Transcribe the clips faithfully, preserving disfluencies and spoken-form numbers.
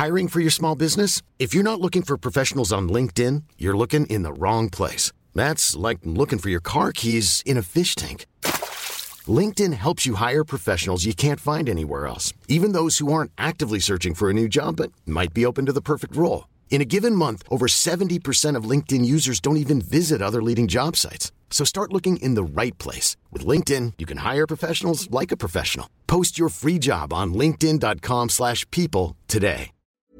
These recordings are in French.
Hiring for your small business? If you're not looking for professionals on LinkedIn, you're looking in the wrong place. That's like looking for your car keys in a fish tank. LinkedIn helps you hire professionals you can't find anywhere else, even those who aren't actively searching for a new job but might be open to the perfect role. In a given month, over seventy percent of LinkedIn users don't even visit other leading job sites. So start looking in the right place. With LinkedIn, you can hire professionals like a professional. Post your free job on linkedin dot com slash people today.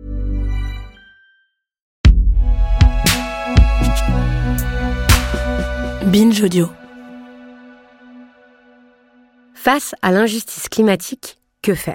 Binge Audio. Face à l'injustice climatique, que faire ?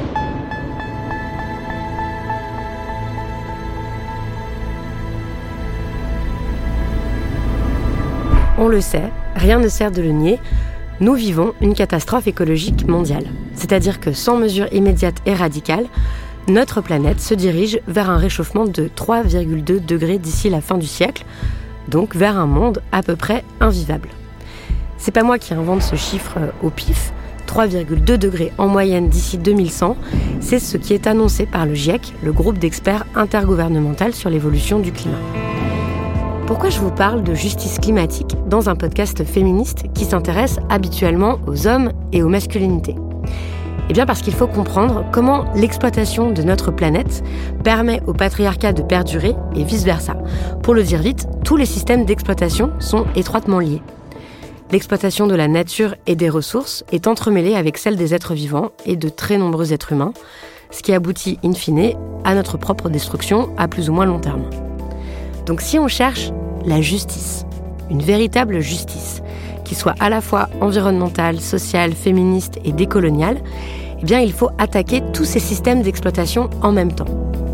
On le sait, rien ne sert de le nier, nous vivons une catastrophe écologique mondiale. C'est-à-dire que sans mesure immédiate et radicale, notre planète se dirige vers un réchauffement de trois virgule deux degrés d'ici la fin du siècle, donc vers un monde à peu près invivable. C'est pas moi qui invente ce chiffre au pif, trois virgule deux degrés en moyenne d'ici deux mille cent, c'est ce qui est annoncé par le GIEC, le groupe d'experts intergouvernemental sur l'évolution du climat. Pourquoi je vous parle de justice climatique dans un podcast féministe qui s'intéresse habituellement aux hommes et aux masculinités ? Eh bien parce qu'il faut comprendre comment l'exploitation de notre planète permet au patriarcat de perdurer et vice-versa. Pour le dire vite, tous les systèmes d'exploitation sont étroitement liés. L'exploitation de la nature et des ressources est entremêlée avec celle des êtres vivants et de très nombreux êtres humains, ce qui aboutit in fine à notre propre destruction à plus ou moins long terme. Donc si on cherche la justice, une véritable justice, qui soit à la fois environnementale, sociale, féministe et décoloniale, eh bien il faut attaquer tous ces systèmes d'exploitation en même temps.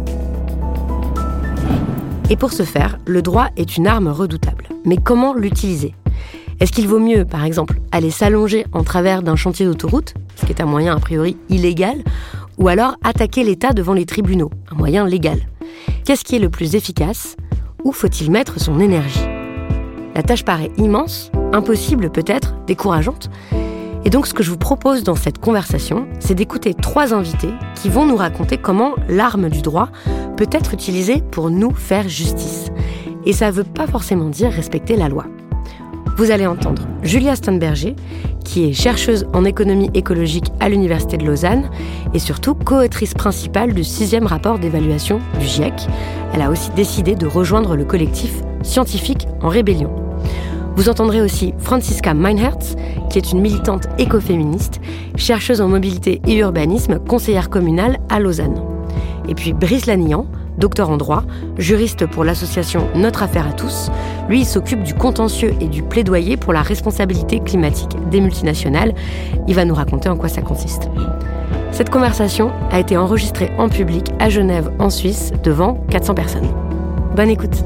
Et pour ce faire, le droit est une arme redoutable. Mais comment l'utiliser ? Est-ce qu'il vaut mieux, par exemple, aller s'allonger en travers d'un chantier d'autoroute, ce qui est un moyen a priori illégal, ou alors attaquer l'État devant les tribunaux, un moyen légal ? Qu'est-ce qui est le plus efficace ? Où faut-il mettre son énergie ? La tâche paraît immense, impossible peut-être, décourageante. Et donc ce que je vous propose dans cette conversation, c'est d'écouter trois invités qui vont nous raconter comment l'arme du droit peut être utilisée pour nous faire justice. Et ça ne veut pas forcément dire respecter la loi. Vous allez entendre Julia Steinberger, qui est chercheuse en économie écologique à l'Université de Lausanne et surtout co-autrice principale du sixième rapport d'évaluation du GIEC. Elle a aussi décidé de rejoindre le collectif Scientifiques en rébellion. Vous entendrez aussi Franziska Meinherz, qui est une militante écoféministe, chercheuse en mobilité et urbanisme, conseillère communale à Lausanne. Et puis Brice Lannian, docteur en droit, juriste pour l'association Notre Affaire à tous. Lui, il s'occupe du contentieux et du plaidoyer pour la responsabilité climatique des multinationales. Il va nous raconter en quoi ça consiste. Cette conversation a été enregistrée en public à Genève, en Suisse, devant quatre cents personnes. Bonne écoute.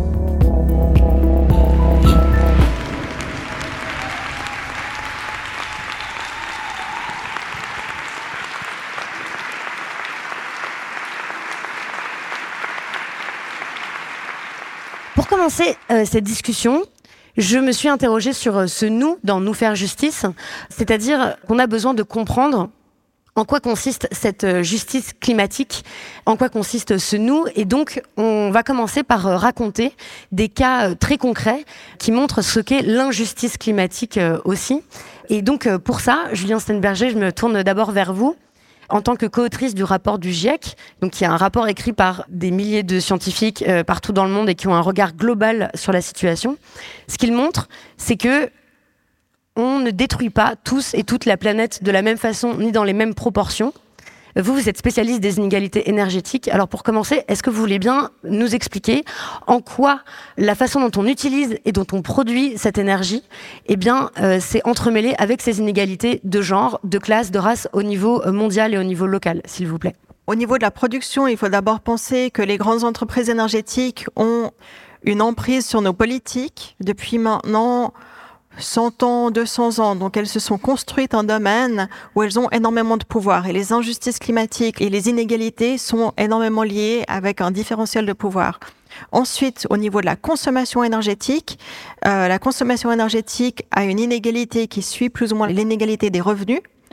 Pour commencer euh, cette discussion, je me suis interrogée sur euh, ce « nous » dans « nous faire justice », c'est-à-dire qu'on a besoin de comprendre en quoi consiste cette euh, justice climatique, en quoi consiste ce « nous », et donc on va commencer par euh, raconter des cas euh, très concrets qui montrent ce qu'est l'injustice climatique euh, aussi. Et donc euh, pour ça, Julien Steinberger, je me tourne d'abord vers vous. En tant que co-autrice du rapport du GIEC, donc qui est un rapport écrit par des milliers de scientifiques euh, partout dans le monde et qui ont un regard global sur la situation, ce qu'il montre, c'est que on ne détruit pas tous et toute la planète de la même façon ni dans les mêmes proportions. Vous, vous êtes spécialiste des inégalités énergétiques. Alors pour commencer, est-ce que vous voulez bien nous expliquer en quoi la façon dont on utilise et dont on produit cette énergie, eh bien, euh, c'est entremêlé avec ces inégalités de genre, de classe, de race au niveau mondial et au niveau local, s'il vous plaît. Au niveau de la production, il faut d'abord penser que les grandes entreprises énergétiques ont une emprise sur nos politiques depuis maintenant cent ans, deux cents ans. Donc, elles se sont construites un domaine où elles ont énormément de pouvoir. Et les injustices climatiques et les inégalités sont énormément liées avec un différentiel de pouvoir. Ensuite, au niveau de la consommation énergétique, euh, la consommation énergétique a une inégalité qui suit plus ou moins l'inégalité des revenus.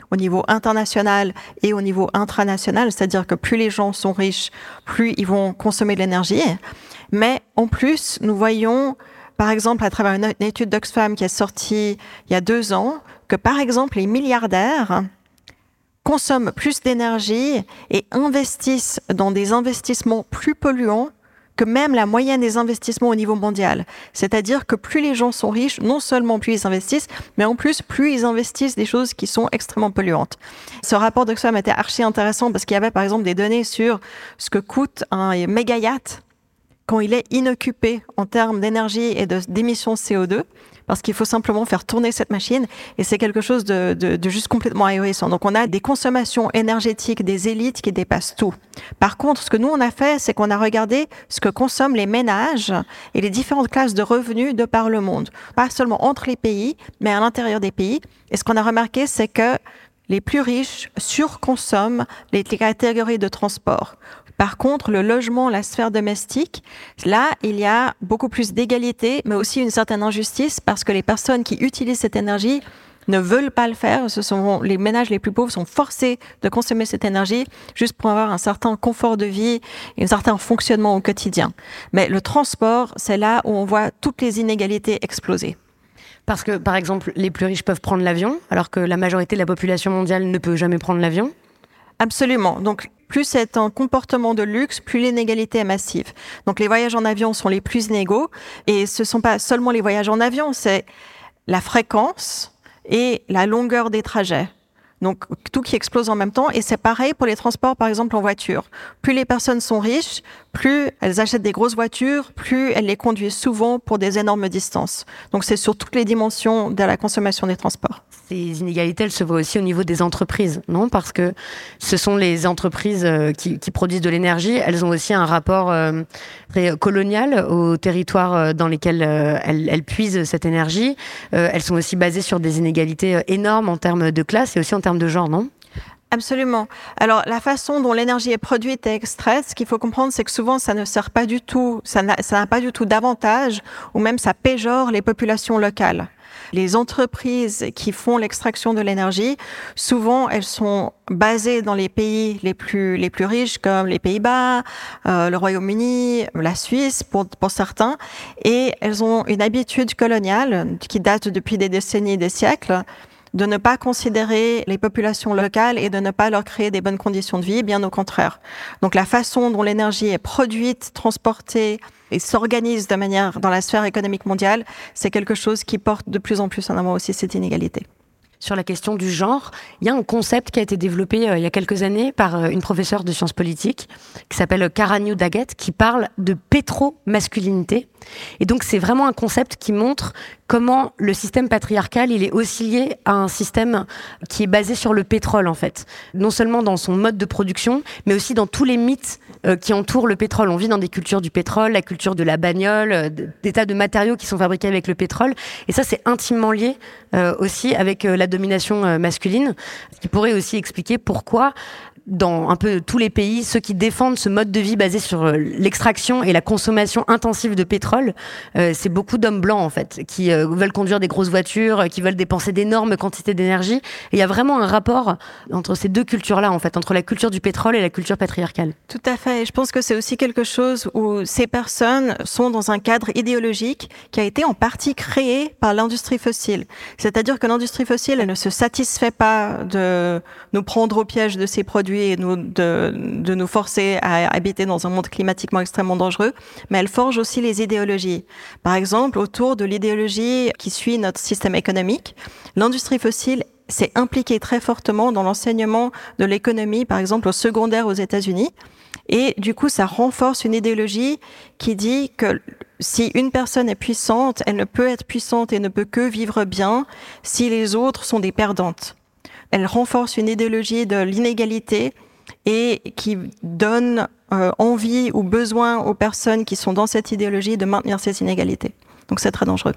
au niveau international et au niveau intranational, c'est-à-dire que plus les gens sont riches, plus ils vont consommer de l'énergie. Mais en plus, nous voyons, par exemple, à travers une étude d'Oxfam qui est sortie il y a deux ans, que par exemple, les milliardaires consomment plus d'énergie et investissent dans des investissements plus polluants que même la moyenne des investissements au niveau mondial. C'est-à-dire que plus les gens sont riches, non seulement plus ils investissent, mais en plus, plus ils investissent des choses qui sont extrêmement polluantes. Ce rapport d'Oxfam était archi intéressant parce qu'il y avait par exemple des données sur ce que coûte un méga yacht quand il est inoccupé en termes d'énergie et de, d'émissions C O deux, parce qu'il faut simplement faire tourner cette machine, et c'est quelque chose de, de, de juste complètement ahurissant. Donc on a des consommations énergétiques des élites qui dépassent tout. Par contre, ce que nous on a fait, c'est qu'on a regardé ce que consomment les ménages et les différentes classes de revenus de par le monde. Pas seulement entre les pays, mais à l'intérieur des pays. Et ce qu'on a remarqué, c'est que les plus riches surconsomment les catégories de transport. Par contre, le logement, la sphère domestique, là, il y a beaucoup plus d'égalité, mais aussi une certaine injustice parce que les personnes qui utilisent cette énergie ne veulent pas le faire. Ce sont les ménages les plus pauvres sont forcés de consommer cette énergie juste pour avoir un certain confort de vie et un certain fonctionnement au quotidien. Mais le transport, c'est là où on voit toutes les inégalités exploser. Parce que, par exemple, les plus riches peuvent prendre l'avion, alors que la majorité de la population mondiale ne peut jamais prendre l'avion. Absolument. Donc, plus c'est un comportement de luxe, plus l'inégalité est massive. Donc, les voyages en avion sont les plus inégaux. Et ce ne sont pas seulement les voyages en avion, c'est la fréquence et la longueur des trajets. Donc, tout qui explose en même temps. Et c'est pareil pour les transports, par exemple, en voiture. Plus les personnes sont riches, plus elles achètent des grosses voitures, plus elles les conduisent souvent pour des énormes distances. Donc, c'est sur toutes les dimensions de la consommation des transports. Ces inégalités, elles se voient aussi au niveau des entreprises, non ? Parce que ce sont les entreprises qui, qui produisent de l'énergie. Elles ont aussi un rapport euh, très colonial aux territoires dans lesquels euh, elles, elles puisent cette énergie. Euh, elles sont aussi basées sur des inégalités énormes en termes de classe et aussi en termes de genre, non ? Absolument. Alors, la façon dont l'énergie est produite et extraite, ce qu'il faut comprendre, c'est que souvent, ça ne sert pas du tout, ça n'a, ça n'a pas du tout d'avantage, ou même ça péjore les populations locales. Les entreprises qui font l'extraction de l'énergie, souvent, elles sont basées dans les pays les plus les plus riches, comme les Pays-Bas, euh, le Royaume-Uni, la Suisse, pour pour certains, et elles ont une habitude coloniale qui date depuis des décennies, des siècles, de ne pas considérer les populations locales et de ne pas leur créer des bonnes conditions de vie, bien au contraire. Donc la façon dont l'énergie est produite, transportée et s'organise de manière dans la sphère économique mondiale, c'est quelque chose qui porte de plus en plus en avant aussi cette inégalité. Sur la question du genre, il y a un concept qui a été développé euh, il y a quelques années par euh, une professeure de sciences politiques qui s'appelle Karahanyou Daggett, qui parle de pétro-masculinité. Et donc, c'est vraiment un concept qui montre comment le système patriarcal, il est aussi lié à un système qui est basé sur le pétrole, en fait. Non seulement dans son mode de production, mais aussi dans tous les mythes euh, qui entourent le pétrole. On vit dans des cultures du pétrole, la culture de la bagnole, euh, des tas de matériaux qui sont fabriqués avec le pétrole. Et ça, c'est intimement lié euh, aussi avec euh, la domination euh, masculine, ce qui pourrait aussi expliquer pourquoi dans un peu tous les pays, ceux qui défendent ce mode de vie basé sur l'extraction et la consommation intensive de pétrole, euh, c'est beaucoup d'hommes blancs en fait, qui euh, veulent conduire des grosses voitures, qui veulent dépenser d'énormes quantités d'énergie. Et il y a vraiment un rapport entre ces deux cultures-là en fait, entre la culture du pétrole et la culture patriarcale. Tout à fait. Et je pense que c'est aussi quelque chose où ces personnes sont dans un cadre idéologique qui a été en partie créé par l'industrie fossile. C'est-à-dire que l'industrie fossile, elle ne se satisfait pas de nous prendre au piège de ces produits et nous, de, de nous forcer à habiter dans un monde climatiquement extrêmement dangereux, mais elle forge aussi les idéologies. Par exemple, autour de l'idéologie qui suit notre système économique, l'industrie fossile s'est impliquée très fortement dans l'enseignement de l'économie, par exemple au secondaire aux États-Unis, et du coup, ça renforce une idéologie qui dit que si une personne est puissante, elle ne peut être puissante et ne peut que vivre bien si les autres sont des perdantes. Elle renforce une idéologie de l'inégalité et qui donne euh, envie ou besoin aux personnes qui sont dans cette idéologie de maintenir ces inégalités. Donc c'est très dangereux.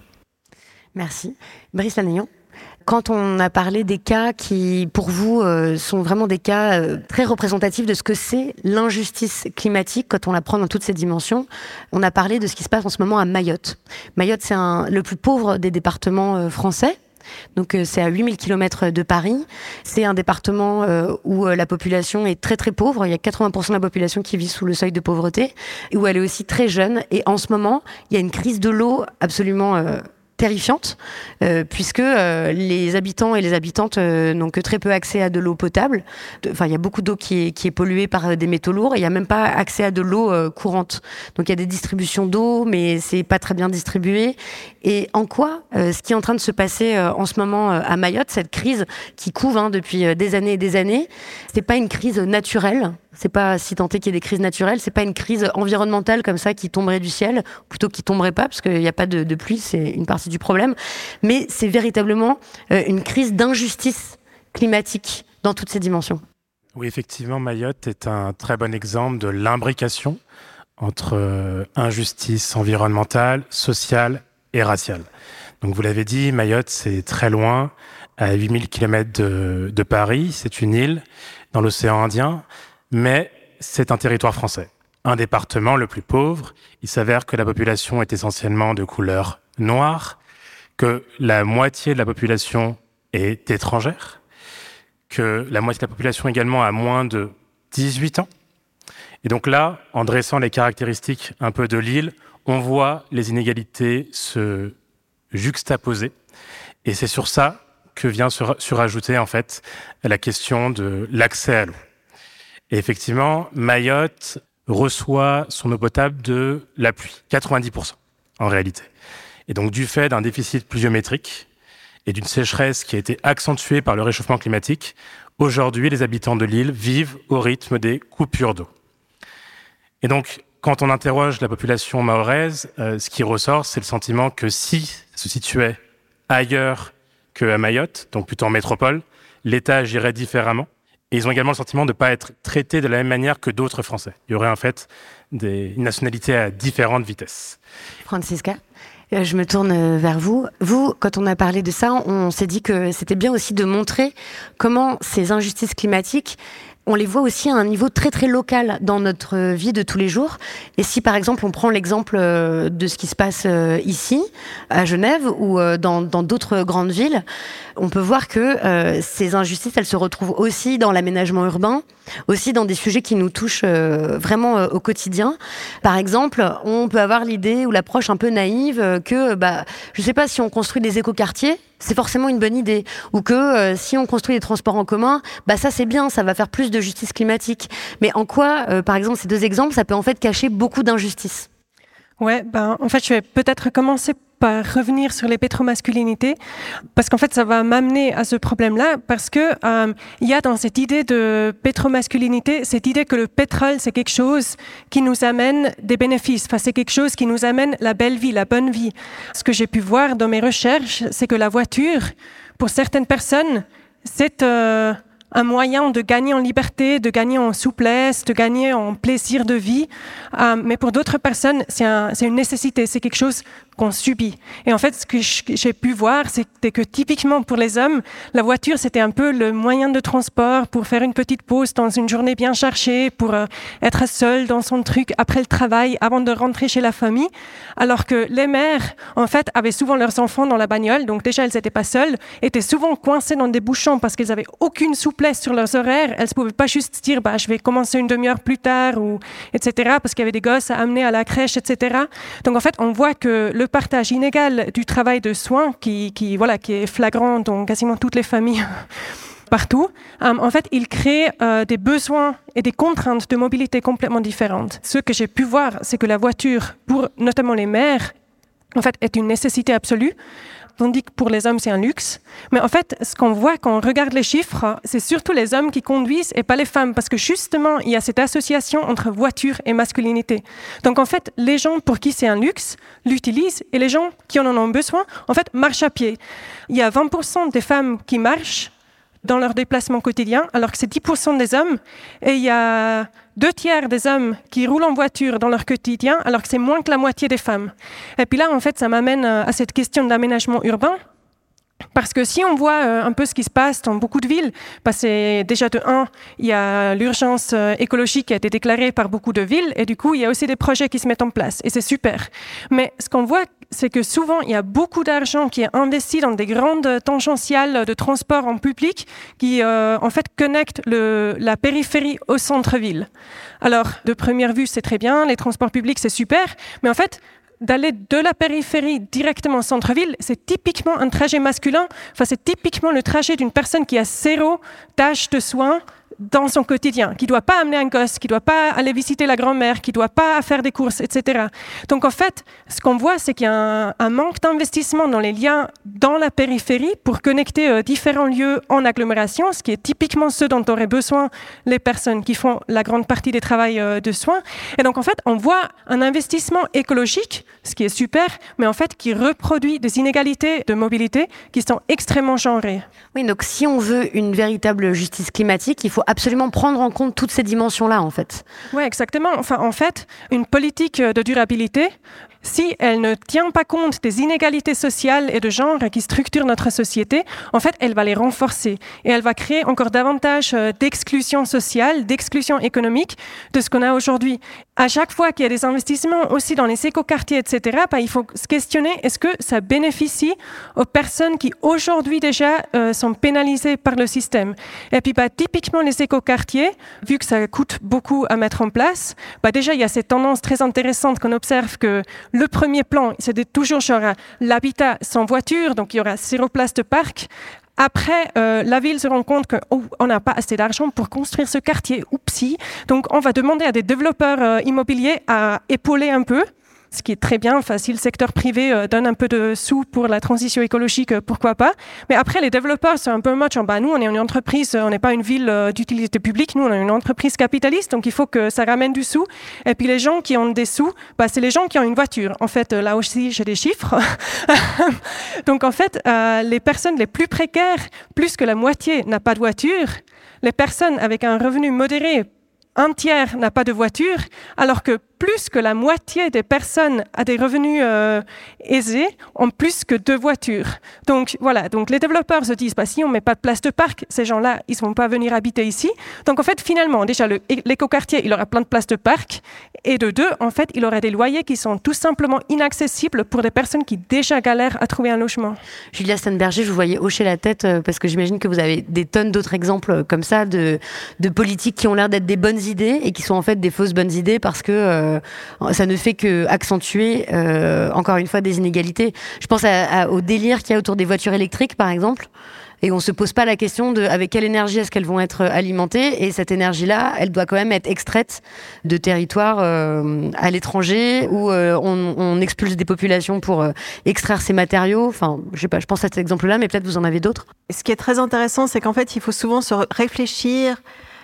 Merci. Brice Lanayon, quand on a parlé des cas qui, pour vous, euh, sont vraiment des cas euh, très représentatifs de ce que c'est l'injustice climatique, quand on la prend dans toutes ses dimensions, on a parlé de ce qui se passe en ce moment à Mayotte. Mayotte, c'est un, le plus pauvre des départements euh, français. Donc euh, c'est à huit mille kilomètres de Paris. C'est un département euh, où euh, la population est très très pauvre. Il y a quatre-vingts pour cent de la population qui vit sous le seuil de pauvreté, et où elle est aussi très jeune. Et en ce moment, il y a une crise de l'eau absolument euh, terrifiante, euh, puisque euh, les habitants et les habitantes euh, n'ont que très peu accès à de l'eau potable. Enfin, il y a beaucoup d'eau qui est, qui est polluée par euh, des métaux lourds, et il n'y a même pas accès à de l'eau euh, courante. Donc il y a des distributions d'eau, mais c'est pas très bien distribué. Et en quoi euh, ce qui est en train de se passer euh, en ce moment euh, à Mayotte, cette crise qui couve hein, depuis euh, des années et des années, c'est pas une crise naturelle. C'est pas si tant est qu'il y ait des crises naturelles, c'est pas une crise environnementale comme ça qui tomberait du ciel, plutôt qui tomberait pas parce qu'il n'y a pas de, de pluie, c'est une partie du problème. Mais c'est véritablement euh, une crise d'injustice climatique dans toutes ses dimensions. Oui, effectivement, Mayotte est un très bon exemple de l'imbrication entre euh, injustice environnementale, sociale et raciale. Donc vous l'avez dit, Mayotte, c'est très loin, à huit mille kilomètres de, de Paris, c'est une île dans l'océan Indien. Mais c'est un territoire français, un département le plus pauvre. Il s'avère que la population est essentiellement de couleur noire, que la moitié de la population est étrangère, que la moitié de la population également a moins de dix-huit ans. Et donc là, en dressant les caractéristiques un peu de l'île, on voit les inégalités se juxtaposer. Et c'est sur ça que vient se surajouter en fait la question de l'accès à l'eau. Et effectivement, Mayotte reçoit son eau potable de la pluie, quatre-vingt-dix pour cent en réalité. Et donc du fait d'un déficit pluviométrique et d'une sécheresse qui a été accentuée par le réchauffement climatique, aujourd'hui les habitants de l'île vivent au rythme des coupures d'eau. Et donc quand on interroge la population mahoraise, euh, ce qui ressort, c'est le sentiment que si ça se situait ailleurs qu'à Mayotte, donc plutôt en métropole, l'État agirait différemment. Et ils ont également le sentiment de ne pas être traités de la même manière que d'autres Français. Il y aurait en fait des, une nationalité à différentes vitesses. Francisca, je me tourne vers vous. Vous, quand on a parlé de ça, on s'est dit que c'était bien aussi de montrer comment ces injustices climatiques, on les voit aussi à un niveau très très local dans notre vie de tous les jours. Et si par exemple on prend l'exemple de ce qui se passe ici, à Genève, ou dans, dans d'autres grandes villes, on peut voir que euh, ces injustices, elles se retrouvent aussi dans l'aménagement urbain, aussi dans des sujets qui nous touchent euh, vraiment euh, au quotidien. Par exemple, on peut avoir l'idée ou l'approche un peu naïve que, bah, je sais pas, si on construit des écoquartiers, c'est forcément une bonne idée. Ou que euh, si on construit des transports en commun, bah ça c'est bien, ça va faire plus de justice climatique. Mais en quoi, euh, par exemple, ces deux exemples, ça peut en fait cacher beaucoup d'injustices? Ouais, ben en fait, je vais peut-être commencer par revenir sur les pétromasculinités, parce qu'en fait, ça va m'amener à ce problème-là, parce que euh, il y a dans cette idée de pétromasculinité, cette idée que le pétrole, c'est quelque chose qui nous amène des bénéfices, enfin, c'est quelque chose qui nous amène la belle vie, la bonne vie. Ce que j'ai pu voir dans mes recherches, c'est que la voiture, pour certaines personnes, c'est euh, un moyen de gagner en liberté, de gagner en souplesse, de gagner en plaisir de vie. Euh, mais pour d'autres personnes, c'est, un, c'est une nécessité, c'est quelque chose qu'on subit. Et en fait, ce que j'ai pu voir, c'était que typiquement pour les hommes, la voiture, c'était un peu le moyen de transport pour faire une petite pause dans une journée bien chargée, pour euh, être seul dans son truc après le travail, avant de rentrer chez la famille. Alors que les mères, en fait, avaient souvent leurs enfants dans la bagnole, donc déjà, elles n'étaient pas seules, étaient souvent coincées dans des bouchons parce qu'elles n'avaient aucune souplesse sur leurs horaires. Elles ne pouvaient pas juste se dire, bah, je vais commencer une demi-heure plus tard, ou, et cetera, parce qu'il y avait des gosses à amener à la crèche, et cetera. Donc, en fait, on voit que le partage inégal du travail de soins, qui, qui, voilà, qui est flagrant dans quasiment toutes les familles partout, euh, en fait, il crée euh, des besoins et des contraintes de mobilité complètement différentes. Ce que j'ai pu voir, c'est que la voiture, pour notamment les mères, en fait, est une nécessité absolue, tandis que pour les hommes, c'est un luxe. Mais en fait, ce qu'on voit quand on regarde les chiffres, c'est surtout les hommes qui conduisent et pas les femmes, parce que justement, il y a cette association entre voiture et masculinité. Donc en fait, les gens pour qui c'est un luxe l'utilisent, et les gens qui en ont besoin, en fait, marchent à pied. Il y a vingt pour cent des femmes qui marchent dans leur déplacement quotidien, alors que c'est dix pour cent des hommes, et il y a deux tiers des hommes qui roulent en voiture dans leur quotidien, alors que c'est moins que la moitié des femmes. Et puis là, en fait, ça m'amène à cette question d'aménagement urbain, parce que si on voit euh, un peu ce qui se passe dans beaucoup de villes, bah c'est déjà de un, il y a l'urgence euh, écologique qui a été déclarée par beaucoup de villes, et du coup, il y a aussi des projets qui se mettent en place, et c'est super. Mais ce qu'on voit c'est que souvent, il y a beaucoup d'argent qui est investi dans des grandes tangentiales de transport en public qui, euh, en fait, connectent le, la périphérie au centre-ville. Alors, de première vue, c'est très bien, les transports publics, c'est super, mais en fait, d'aller de la périphérie directement au centre-ville, c'est typiquement un trajet masculin. Enfin, c'est typiquement le trajet d'une personne qui a zéro tâche de soins dans son quotidien, qui ne doit pas amener un gosse, qui ne doit pas aller visiter la grand-mère, qui ne doit pas faire des courses, et cetera. Donc en fait, ce qu'on voit, c'est qu'il y a un, un manque d'investissement dans les liens dans la périphérie pour connecter euh, différents lieux en agglomération, ce qui est typiquement ce dont auraient besoin les personnes qui font la grande partie des travaux euh, de soins. Et donc en fait, on voit un investissement écologique, ce qui est super, mais en fait qui reproduit des inégalités de mobilité qui sont extrêmement genrées. Oui, donc si on veut une véritable justice climatique, il faut absolument prendre en compte toutes ces dimensions-là, en fait. Oui, exactement. Enfin, en fait, une politique de durabilité, si elle ne tient pas compte des inégalités sociales et de genre qui structurent notre société, en fait, elle va les renforcer et elle va créer encore davantage d'exclusion sociale, d'exclusion économique de ce qu'on a aujourd'hui. À chaque fois qu'il y a des investissements aussi dans les écoquartiers, et cetera, bah, il faut se questionner, est-ce que ça bénéficie aux personnes qui aujourd'hui déjà euh, sont pénalisées par le système? Et puis, bah, typiquement, les écoquartiers, vu que ça coûte beaucoup à mettre en place, bah, déjà, il y a cette tendance très intéressante qu'on observe que le premier plan, c'est toujours genre l'habitat sans voiture, donc il y aura zéro place de parc. Après, euh, la ville se rend compte qu'on oh, n'a pas assez d'argent pour construire ce quartier. Oupsie. Donc, on va demander à des développeurs euh, immobiliers à épauler un peu, ce qui est très bien. Enfin, si le secteur privé euh, donne un peu de sous pour la transition écologique, euh, pourquoi pas. Mais après, les développeurs, c'est un peu moche. Bah, nous, on est une entreprise, on n'est pas une ville euh, d'utilité publique. Nous, on est une entreprise capitaliste, donc il faut que ça ramène du sous. Et puis, les gens qui ont des sous, bah, c'est les gens qui ont une voiture. En fait, euh, là aussi, j'ai des chiffres. Donc, en fait, euh, les personnes les plus précaires, plus que la moitié n'a pas de voiture. Les personnes avec un revenu modéré, un tiers n'a pas de voiture, alors que plus que la moitié des personnes à des revenus euh, aisés ont plus que deux voitures. Donc voilà, donc les développeurs se disent, bah, si on ne met pas de place de parc, ces gens-là, ils ne vont pas venir habiter ici. Donc en fait, finalement, déjà, le, l'écoquartier, il aura plein de places de parc, et de deux, en fait, il aura des loyers qui sont tout simplement inaccessibles pour des personnes qui déjà galèrent à trouver un logement. Julia Steinberger, je vous voyais hocher la tête, euh, parce que j'imagine que vous avez des tonnes d'autres exemples comme ça, de, de politiques qui ont l'air d'être des bonnes idées, et qui sont en fait des fausses bonnes idées, parce que euh, ça ne fait que accentuer euh, encore une fois des inégalités. Je pense à, à, au délire qu'il y a autour des voitures électriques, par exemple, et on se pose pas la question de avec quelle énergie est-ce qu'elles vont être alimentées, et cette énergie-là, elle doit quand même être extraite de territoires euh, à l'étranger où euh, on, on expulse des populations pour euh, extraire ces matériaux. Enfin, je sais pas, je pense à cet exemple-là, mais peut-être vous en avez d'autres. Ce qui est très intéressant, c'est qu'en fait, il faut souvent se réfléchir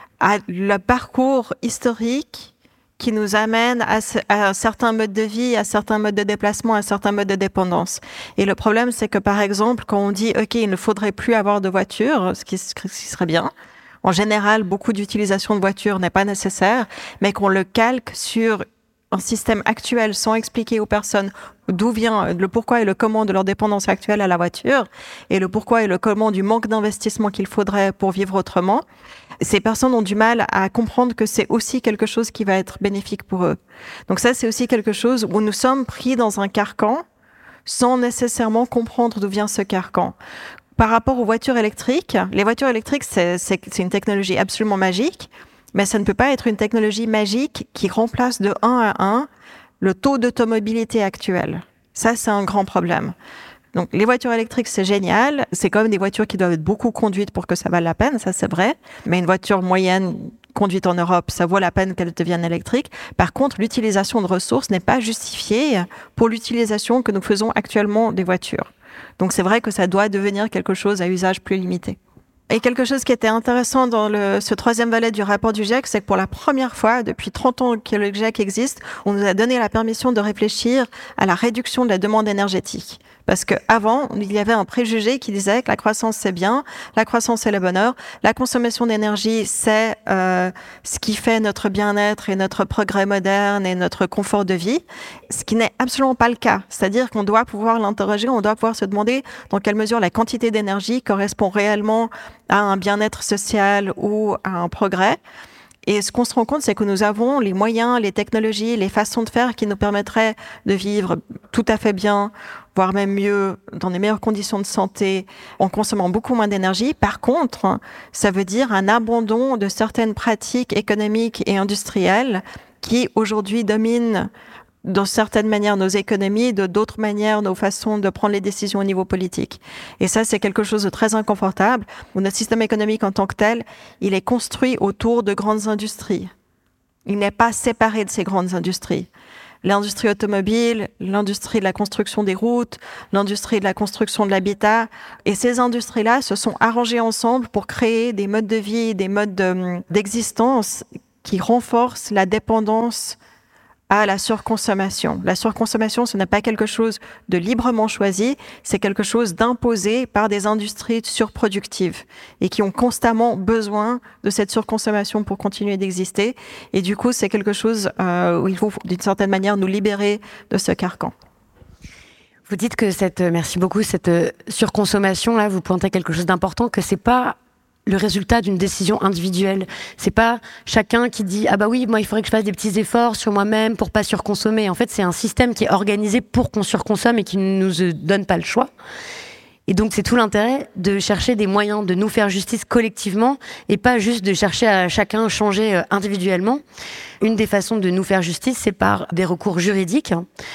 à le parcours historique qui nous amène à, à certains modes de vie, à certains modes de déplacement, à certains modes de dépendance. Et le problème, c'est que, par exemple, quand on dit « OK, il ne faudrait plus avoir de voiture », ce qui, ce qui serait bien, en général, beaucoup d'utilisation de voitures n'est pas nécessaire, mais qu'on le calque sur un système actuel sans expliquer aux personnes d'où vient le pourquoi et le comment de leur dépendance actuelle à la voiture et le pourquoi et le comment du manque d'investissement qu'il faudrait pour vivre autrement. Ces personnes ont du mal à comprendre que c'est aussi quelque chose qui va être bénéfique pour eux. Donc ça, c'est aussi quelque chose où nous sommes pris dans un carcan sans nécessairement comprendre d'où vient ce carcan. Par rapport aux voitures électriques, les voitures électriques, c'est, c'est, c'est une technologie absolument magique, mais ça ne peut pas être une technologie magique qui remplace de un à un le taux d'automobilité actuel. Ça, c'est un grand problème. Donc, les voitures électriques, c'est génial. C'est quand même des voitures qui doivent être beaucoup conduites pour que ça vaille la peine, ça c'est vrai. Mais une voiture moyenne conduite en Europe, ça vaut la peine qu'elle devienne électrique. Par contre, l'utilisation de ressources n'est pas justifiée pour l'utilisation que nous faisons actuellement des voitures. Donc, c'est vrai que ça doit devenir quelque chose à usage plus limité. Et quelque chose qui était intéressant dans le, ce troisième volet du rapport du GIEC, c'est que pour la première fois, depuis trente ans que le GIEC existe, on nous a donné la permission de réfléchir à la réduction de la demande énergétique. Parce qu'avant, il y avait un préjugé qui disait que la croissance, c'est bien, la croissance, c'est le bonheur, la consommation d'énergie, c'est euh, ce qui fait notre bien-être et notre progrès moderne et notre confort de vie, ce qui n'est absolument pas le cas. C'est-à-dire qu'on doit pouvoir l'interroger, on doit pouvoir se demander dans quelle mesure la quantité d'énergie correspond réellement à un bien-être social ou à un progrès. Et ce qu'on se rend compte, c'est que nous avons les moyens, les technologies, les façons de faire qui nous permettraient de vivre tout à fait bien, voire même mieux, dans les meilleures conditions de santé, en consommant beaucoup moins d'énergie. Par contre, ça veut dire un abandon de certaines pratiques économiques et industrielles qui, aujourd'hui, dominent dans certaines manières nos économies, de d'autres manières nos façons de prendre les décisions au niveau politique. Et ça, c'est quelque chose de très inconfortable, où notre système économique en tant que tel, il est construit autour de grandes industries. Il n'est pas séparé de ces grandes industries. L'industrie automobile, l'industrie de la construction des routes, l'industrie de la construction de l'habitat. Et ces industries-là se sont arrangées ensemble pour créer des modes de vie, des modes de, d'existence qui renforcent la dépendance à la surconsommation. La surconsommation, ce n'est pas quelque chose de librement choisi, c'est quelque chose d'imposé par des industries surproductives et qui ont constamment besoin de cette surconsommation pour continuer d'exister. Et du coup, c'est quelque chose euh, où il faut, d'une certaine manière, nous libérer de ce carcan. Vous dites que cette, merci beaucoup, cette surconsommation, là, vous pointez quelque chose d'important, que c'est pas le résultat d'une décision individuelle. C'est pas chacun qui dit « Ah bah oui, moi, il faudrait que je fasse des petits efforts sur moi-même pour pas surconsommer. » En fait, c'est un système qui est organisé pour qu'on surconsomme et qui ne nous donne pas le choix. Et donc, c'est tout l'intérêt de chercher des moyens de nous faire justice collectivement et pas juste de chercher à chacun changer individuellement. Une des façons de nous faire justice, c'est par des recours juridiques.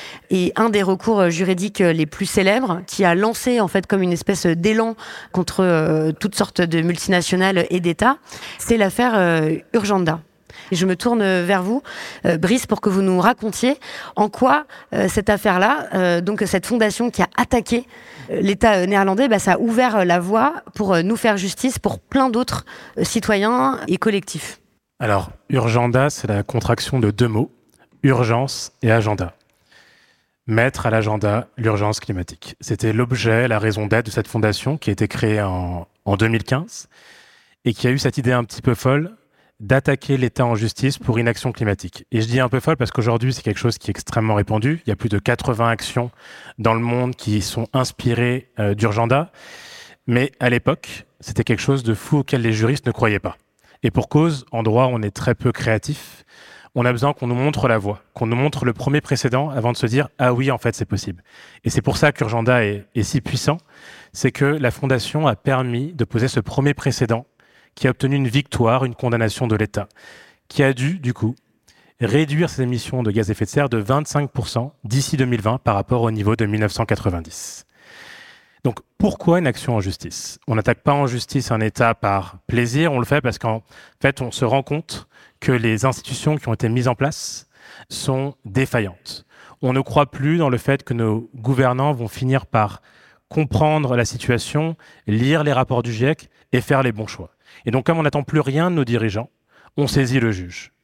Et un des recours juridiques les plus célèbres, qui a lancé en fait comme une espèce d'élan contre euh, toutes sortes de multinationales et d'États, c'est l'affaire euh, Urgenda. Et je me tourne vers vous, euh, Brice, pour que vous nous racontiez en quoi euh, cette affaire-là, euh, donc cette fondation qui a attaqué euh, l'État néerlandais, bah, ça a ouvert la voie pour euh, nous faire justice pour plein d'autres euh, citoyens et collectifs. Alors, Urgenda, c'est la contraction de deux mots, urgence et agenda. Mettre à l'agenda l'urgence climatique. C'était l'objet, la raison d'être de cette fondation qui a été créée en, en deux mille quinze et qui a eu cette idée un petit peu folle d'attaquer l'État en justice pour inaction climatique. Et je dis un peu folle parce qu'aujourd'hui, c'est quelque chose qui est extrêmement répandu. Il y a plus de quatre-vingts actions dans le monde qui sont inspirées euh, d'Urgenda. Mais à l'époque, c'était quelque chose de fou auquel les juristes ne croyaient pas. Et pour cause, en droit, on est très peu créatif. On a besoin qu'on nous montre la voie, qu'on nous montre le premier précédent avant de se dire « Ah oui, en fait, c'est possible ». Et c'est pour ça qu'Urgenda est, est si puissant. C'est que la Fondation a permis de poser ce premier précédent qui a obtenu une victoire, une condamnation de l'État, qui a dû, du coup, réduire ses émissions de gaz à effet de serre de vingt-cinq pour cent d'ici deux mille vingt par rapport au niveau de mille neuf cent quatre-vingt-dix. Donc, pourquoi une action en justice ? On n'attaque pas en justice un État par plaisir, on le fait parce qu'en fait, on se rend compte que les institutions qui ont été mises en place sont défaillantes. On ne croit plus dans le fait que nos gouvernants vont finir par comprendre la situation, lire les rapports du GIEC et faire les bons choix. Et donc, comme on n'attend plus rien de nos dirigeants, on saisit le juge.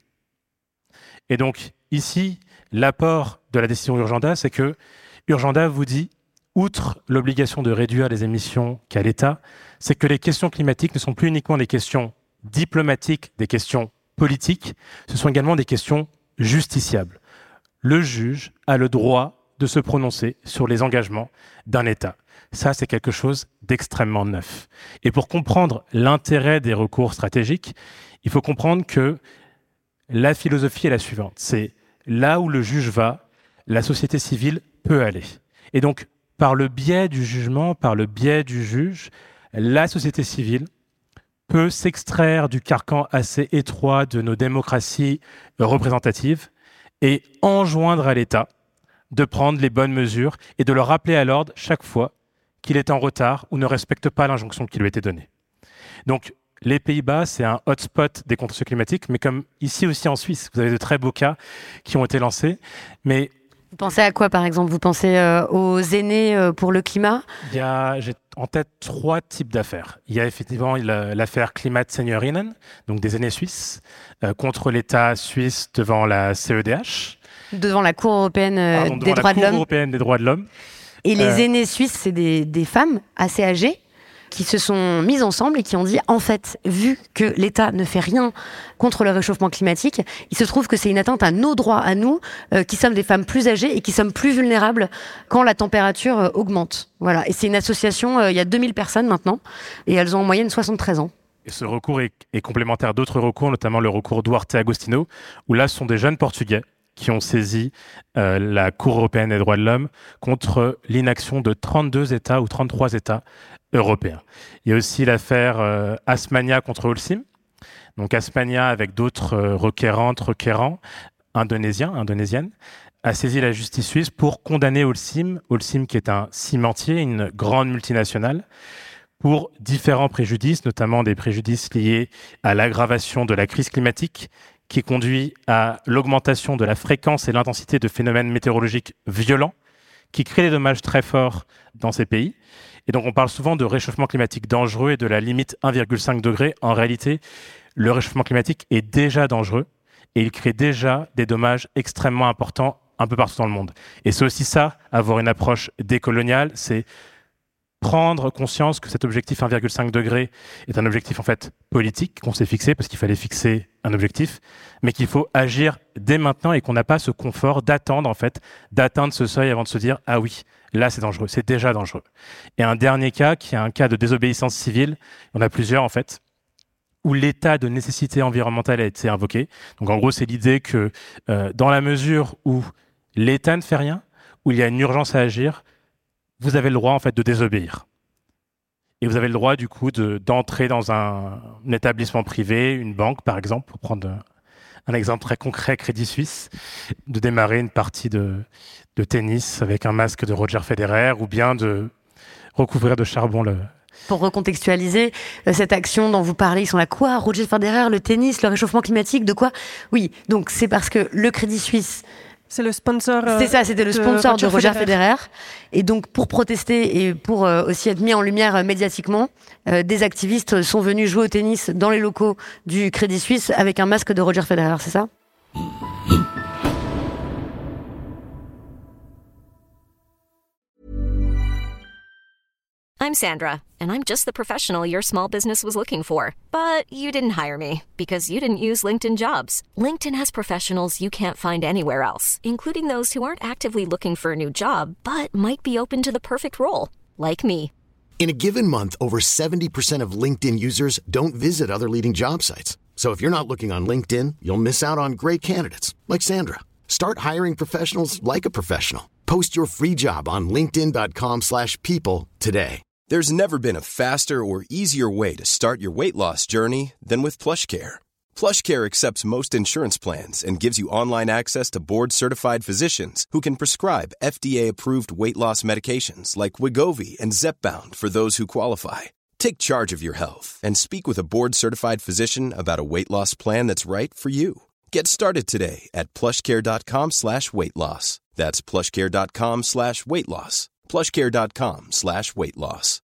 Et donc, ici, l'apport de la décision Urgenda, c'est que Urgenda vous dit, outre l'obligation de réduire les émissions qu'a l'État, c'est que les questions climatiques ne sont plus uniquement des questions diplomatiques, des questions politiques, ce sont également des questions justiciables. Le juge a le droit de se prononcer sur les engagements d'un État. Ça, c'est quelque chose d'extrêmement neuf. Et pour comprendre l'intérêt des recours stratégiques, il faut comprendre que la philosophie est la suivante. C'est là où le juge va, la société civile peut aller. Et donc, par le biais du jugement, par le biais du juge, la société civile peut s'extraire du carcan assez étroit de nos démocraties représentatives et enjoindre à l'État de prendre les bonnes mesures et de le rappeler à l'ordre chaque fois qu'il est en retard ou ne respecte pas l'injonction qui lui a été donnée. Donc, les Pays-Bas, c'est un hotspot des contentieux climatiques, mais comme ici aussi en Suisse, vous avez de très beaux cas qui ont été lancés. Mais vous pensez à quoi, par exemple ? Vous pensez euh, aux aînés euh, pour le climat ? Il y a, j'ai en tête trois types d'affaires. Il y a effectivement l'affaire Klimatseniorinnen, donc des aînés suisses, euh, contre l'État suisse devant la C E D H. Devant la Cour européenne euh, Pardon, des droits de l'homme. Cour européenne des droits de l'homme. Et les euh... aînés suisses, c'est des, des femmes assez âgées qui se sont mises ensemble et qui ont dit, en fait, vu que l'État ne fait rien contre le réchauffement climatique, il se trouve que c'est une atteinte à nos droits, à nous, euh, qui sommes des femmes plus âgées et qui sommes plus vulnérables quand la température euh, augmente. Voilà. Et c'est une association, euh, il y a deux mille personnes maintenant, et elles ont en moyenne soixante-treize ans. Et ce recours est, est complémentaire d'autres recours, notamment le recours Duarte Agostinho, où là, ce sont des jeunes Portugais qui ont saisi euh, la Cour européenne des droits de l'homme contre l'inaction de trente-deux États ou trente-trois États européens. Il y a aussi l'affaire euh, Asmania contre Holcim. Donc Asmania, avec d'autres euh, requérantes, requérants indonésiens, indonésiennes, a saisi la justice suisse pour condamner Holcim, Holcim qui est un cimentier, une grande multinationale, pour différents préjudices, notamment des préjudices liés à l'aggravation de la crise climatique, qui conduit à l'augmentation de la fréquence et l'intensité de phénomènes météorologiques violents, qui créent des dommages très forts dans ces pays. Et donc on parle souvent de réchauffement climatique dangereux et de la limite un virgule cinq degré. En réalité, le réchauffement climatique est déjà dangereux et il crée déjà des dommages extrêmement importants un peu partout dans le monde. Et c'est aussi ça, avoir une approche décoloniale, c'est prendre conscience que cet objectif un virgule cinq degré est un objectif en fait politique qu'on s'est fixé parce qu'il fallait fixer un objectif, mais qu'il faut agir dès maintenant et qu'on n'a pas ce confort d'attendre en fait, d'atteindre ce seuil avant de se dire ah oui, là c'est dangereux, c'est déjà dangereux. Et un dernier cas qui est un cas de désobéissance civile, il y en a plusieurs en fait, où l'état de nécessité environnementale a été invoqué. Donc en gros c'est l'idée que euh, dans la mesure où l'État ne fait rien, où il y a une urgence à agir, vous avez le droit en fait de désobéir. Et vous avez le droit du coup de, d'entrer dans un, un établissement privé, une banque par exemple, pour prendre un exemple très concret, Crédit Suisse, de démarrer une partie de, de tennis avec un masque de Roger Federer ou bien de recouvrir de charbon le... Pour recontextualiser, cette action dont vous parlez, ils sont là quoi ? Roger Federer, le tennis, le réchauffement climatique, de quoi ? Oui, donc c'est parce que le Crédit Suisse... C'est le sponsor. Euh, c'est ça, c'était le sponsor de Roger, de Roger Federer. Federer. Et donc, pour protester et pour euh, aussi être mis en lumière euh, médiatiquement, euh, des activistes sont venus jouer au tennis dans les locaux du Crédit Suisse avec un masque de Roger Federer, c'est ça ? I'm Sandra, and I'm just the professional your small business was looking for. But you didn't hire me because you didn't use LinkedIn Jobs. LinkedIn has professionals you can't find anywhere else, including those who aren't actively looking for a new job, but might be open to the perfect role, like me. In a given month, over seventy percent of LinkedIn users don't visit other leading job sites. So if you're not looking on LinkedIn, you'll miss out on great candidates like Sandra. Start hiring professionals like a professional. Post your free job on linkedin.com slash people today. There's never been a faster or easier way to start your weight loss journey than with PlushCare. PlushCare accepts most insurance plans and gives you online access to board-certified physicians who can prescribe F D A-approved weight loss medications like Wegovy and Zepbound for those who qualify. Take charge of your health and speak with a board-certified physician about a weight loss plan that's right for you. Get started today at plushcare.com slash weight loss. That's plushcare.com slash weight loss. plushcare.com slash weight loss.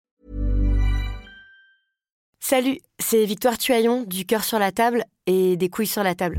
Salut, c'est Victoire Tuaillon du Cœur sur la table et des couilles sur la table.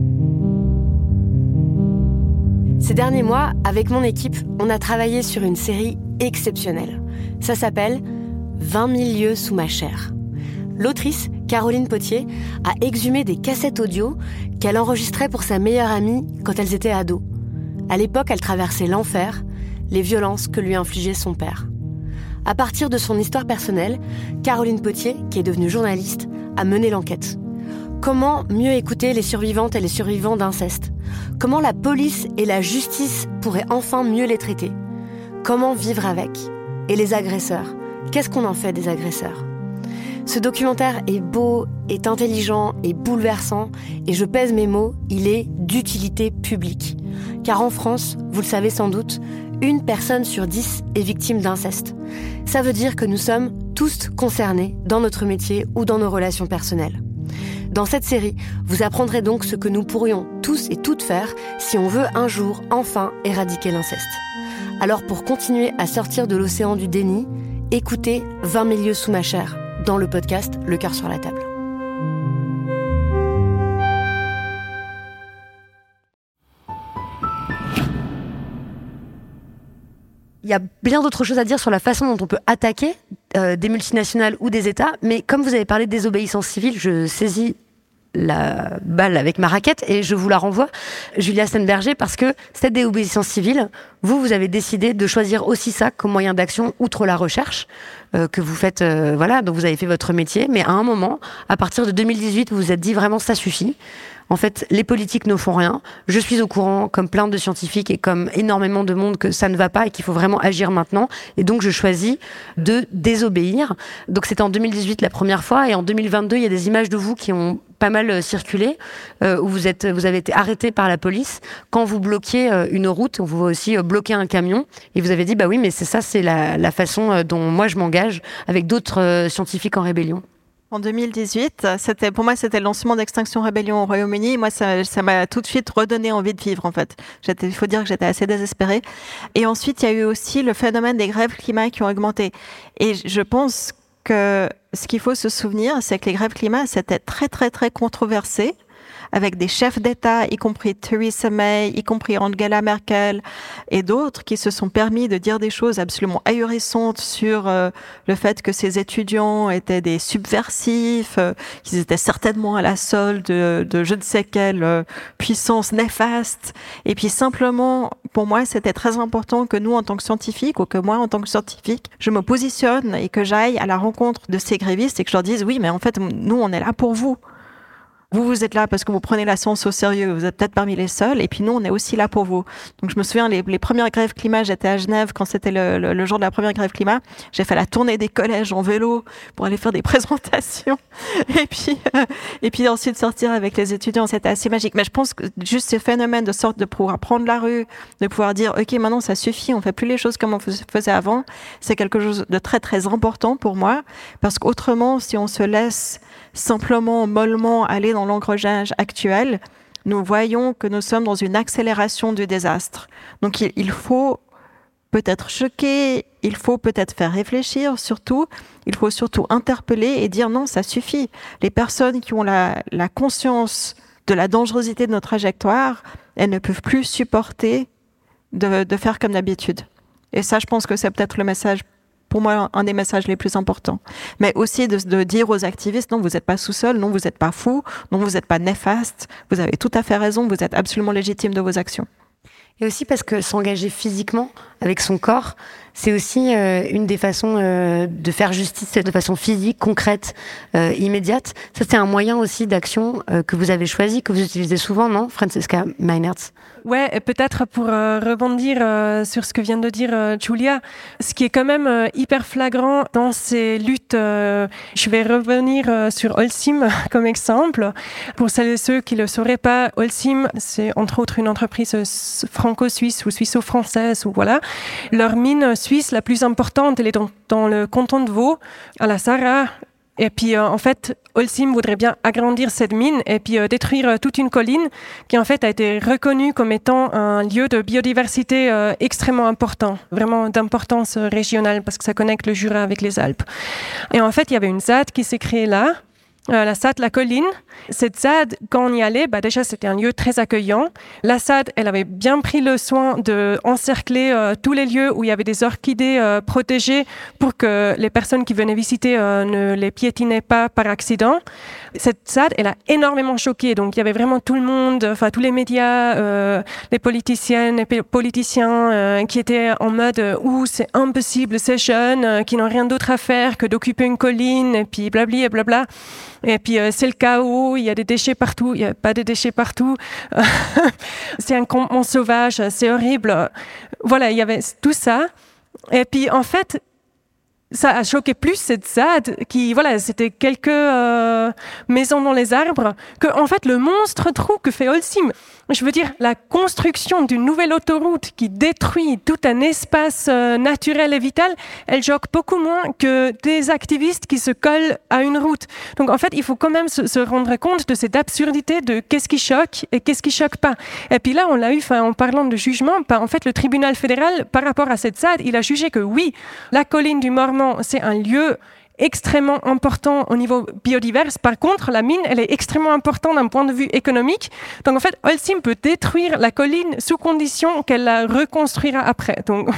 Ces derniers mois, avec mon équipe, on a travaillé sur une série exceptionnelle. Ça s'appelle vingt mille lieues sous ma chair. L'autrice, Caroline Potier, a exhumé des cassettes audio qu'elle enregistrait pour sa meilleure amie quand elles étaient ados. À l'époque, elle traversait l'enfer, les violences que lui infligeait son père. À partir de son histoire personnelle, Caroline Potier, qui est devenue journaliste, a mené l'enquête. Comment mieux écouter les survivantes et les survivants d'inceste ? Comment la police et la justice pourraient enfin mieux les traiter ? Comment vivre avec ? Et les agresseurs ? Qu'est-ce qu'on en fait des agresseurs ? Ce documentaire est beau, est intelligent, est bouleversant, et je pèse mes mots, il est d'utilité publique. Car en France, vous le savez sans doute, une personne sur dix est victime d'inceste. Ça veut dire que nous sommes tous concernés dans notre métier ou dans nos relations personnelles. Dans cette série, vous apprendrez donc ce que nous pourrions tous et toutes faire si on veut un jour enfin éradiquer l'inceste. Alors pour continuer à sortir de l'océan du déni, écoutez vingt mille lieues sous ma chair dans le podcast Le Cœur sur la table. Il y a bien d'autres choses à dire sur la façon dont on peut attaquer euh, des multinationales ou des États, mais comme vous avez parlé de désobéissance civile, je saisis la balle avec ma raquette et je vous la renvoie, Julia Stenberger, parce que cette désobéissance civile, vous, vous avez décidé de choisir aussi ça comme moyen d'action, outre la recherche euh, que vous faites, euh, voilà, donc vous avez fait votre métier, mais à un moment, à partir de deux mille dix-huit, vous vous êtes dit vraiment ça suffit. En fait, les politiques ne font rien. Je suis au courant, comme plein de scientifiques et comme énormément de monde, que ça ne va pas et qu'il faut vraiment agir maintenant. Et donc, je choisis de désobéir. Donc, c'était en deux mille dix-huit la première fois. Et en deux mille vingt-deux, il y a des images de vous qui ont pas mal circulé, euh, où vous êtes, vous avez été arrêté par la police quand vous bloquiez euh, une route. Vous aussi euh, bloqué un camion. Et vous avez dit, bah oui, mais c'est ça, c'est la, la façon euh, dont moi je m'engage avec d'autres euh, scientifiques en rébellion. En deux mille dix-huit, c'était, pour moi, c'était le lancement d'Extinction Rébellion au Royaume-Uni. Moi, ça, ça m'a tout de suite redonné envie de vivre, en fait. J'étais, il faut dire que j'étais assez désespérée. Et ensuite, il y a eu aussi le phénomène des grèves climat qui ont augmenté. Et je pense que ce qu'il faut se souvenir, c'est que les grèves climat, c'était très, très, très controversé, avec des chefs d'État, y compris Theresa May, y compris Angela Merkel et d'autres qui se sont permis de dire des choses absolument ahurissantes sur euh, le fait que ces étudiants étaient des subversifs, euh, qu'ils étaient certainement à la solde de, de je ne sais quelle euh, puissance néfaste. Et puis simplement, pour moi, c'était très important que nous, en tant que scientifiques, ou que moi, en tant que scientifique, je me positionne et que j'aille à la rencontre de ces grévistes et que je leur dise, oui, mais en fait, nous, on est là pour vous. Vous, vous êtes là parce que vous prenez la science au sérieux, vous êtes peut-être parmi les seuls, et puis nous, on est aussi là pour vous. Donc je me souviens, les, les premières grèves climat, j'étais à Genève quand c'était le, le, le jour de la première grève climat, j'ai fait la tournée des collèges en vélo pour aller faire des présentations, et puis, euh, et puis ensuite sortir avec les étudiants, c'était assez magique. Mais je pense que juste ce phénomène de sorte de pouvoir prendre la rue, de pouvoir dire, ok, maintenant ça suffit, on fait plus les choses comme on faisait avant, c'est quelque chose de très très important pour moi, parce qu'autrement, si on se laisse simplement, mollement aller dans l'engrenage actuel, nous voyons que nous sommes dans une accélération du désastre. Donc il faut peut-être choquer, il faut peut-être faire réfléchir, surtout, il faut surtout interpeller et dire non, ça suffit. Les personnes qui ont la, la conscience de la dangerosité de nos trajectoires, elles ne peuvent plus supporter de, de faire comme d'habitude. Et ça, je pense que c'est peut-être le message, pour moi, un des messages les plus importants. Mais aussi de, de dire aux activistes, non, vous n'êtes pas sous-sol, non, vous n'êtes pas fou, non, vous n'êtes pas néfaste, vous avez tout à fait raison, vous êtes absolument légitime de vos actions. Et aussi parce que s'engager physiquement avec son corps, c'est aussi euh, une des façons euh, de faire justice de façon physique, concrète, euh, immédiate. Ça, c'est un moyen aussi d'action euh, que vous avez choisi, que vous utilisez souvent, non, Francesca Meinertz? Ouais, et peut-être pour euh, rebondir euh, sur ce que vient de dire euh, Julia, ce qui est quand même euh, hyper flagrant dans ces luttes, euh, je vais revenir euh, sur Holcim comme exemple. Pour celles et ceux qui ne le sauraient pas, Holcim, c'est entre autres une entreprise franco-suisse ou suisse-française, ou voilà. Leur mine suisse la plus importante, elle est dans, dans le canton de Vaud, à la Sarre. Et puis, euh, en fait, Holcim voudrait bien agrandir cette mine et puis euh, détruire euh, toute une colline qui, en fait, a été reconnue comme étant un lieu de biodiversité euh, extrêmement important, vraiment d'importance euh, régionale, parce que ça connecte le Jura avec les Alpes. Et en fait, il y avait une Z A D qui s'est créée là, Euh, la S A D La Colline. Cette Z A D, quand on y allait, bah déjà c'était un lieu très accueillant. La S A D, elle avait bien pris le soin d'encercler euh, tous les lieux où il y avait des orchidées euh, protégées pour que les personnes qui venaient visiter euh, ne les piétinaient pas par accident. Cette Z A D, elle a énormément choqué. Donc il y avait vraiment tout le monde, enfin tous les médias, euh, les politiciennes, les politiciens euh, qui étaient en mode euh, « Ouh, c'est impossible, ces jeunes euh, qui n'ont rien d'autre à faire que d'occuper une colline » et puis blabli et blabla. Et puis euh, c'est le chaos, il y a des déchets partout, il n'y a pas de déchets partout. C'est un campement sauvage, c'est horrible. Voilà, il y avait tout ça. Et puis en fait, ça a choqué plus cette Z A D qui, voilà, c'était quelques euh, maisons dans les arbres, que en fait le monstre trou que fait Holcim, je veux dire, la construction d'une nouvelle autoroute qui détruit tout un espace euh, naturel et vital, elle choque beaucoup moins que des activistes qui se collent à une route. Donc en fait, il faut quand même se, se rendre compte de cette absurdité de qu'est-ce qui choque et qu'est-ce qui choque pas. Et puis là, on l'a eu, en parlant de jugement, bah, en fait, le tribunal fédéral, par rapport à cette Z A D, il a jugé que oui, la colline du Mormant, c'est un lieu extrêmement important au niveau biodiverse. Par contre, la mine, elle est extrêmement importante d'un point de vue économique. Donc, en fait, Holcim peut détruire la colline sous condition qu'elle la reconstruira après. Donc,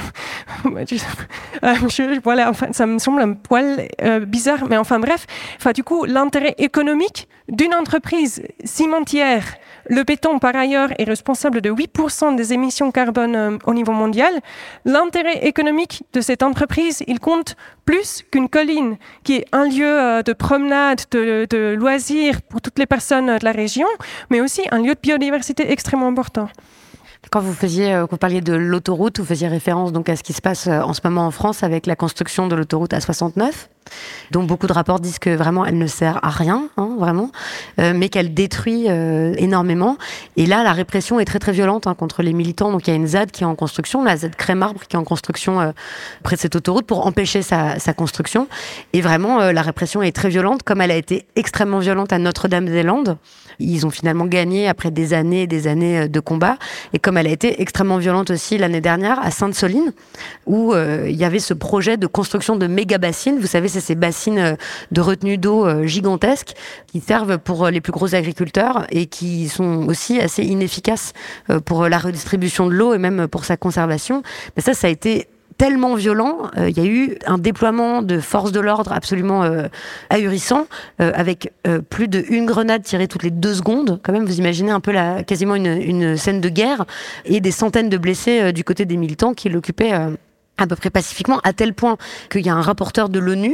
euh, je, voilà, enfin, ça me semble un poil euh, bizarre, mais enfin bref. Enfin, du coup, l'intérêt économique d'une entreprise cimentière, le béton par ailleurs est responsable de huit pour cent des émissions carbone euh, au niveau mondial. L'intérêt économique de cette entreprise, il compte plus qu'une colline, qui est un lieu euh, de promenade, de, de loisirs pour toutes les personnes de la région, mais aussi un lieu de biodiversité extrêmement important. Quand vous faisiez, vous parliez de l'autoroute, vous faisiez référence donc à ce qui se passe en ce moment en France avec la construction de l'autoroute A soixante-neuf, dont beaucoup de rapports disent que vraiment elle ne sert à rien, hein, vraiment, euh, mais qu'elle détruit euh, énormément. Et là, la répression est très très violente hein, contre les militants. Donc il y a une ZAD qui est en construction, la ZAD Crème-Arbre qui est en construction euh, près de cette autoroute pour empêcher sa, sa construction. Et vraiment, euh, la répression est très violente, comme elle a été extrêmement violente à Notre-Dame-des-Landes. Ils ont finalement gagné après des années et des années de combat. Et comme elle a été extrêmement violente aussi l'année dernière à Sainte-Soline, où euh, il y avait ce projet de construction de méga-bassines. Vous savez, c'est ces bassines de retenue d'eau euh, gigantesques qui servent pour les plus gros agriculteurs et qui sont aussi assez inefficaces euh, pour la redistribution de l'eau et même pour sa conservation. Mais ça, ça a été tellement violent, il euh, y a eu un déploiement de forces de l'ordre absolument euh, ahurissant, euh, avec euh, plus d'une grenade tirée toutes les deux secondes. Quand même, vous imaginez un peu la, quasiment une, une scène de guerre, et des centaines de blessés euh, du côté des militants qui l'occupaient euh, à peu près pacifiquement, à tel point qu'il y a un rapporteur de l'ONU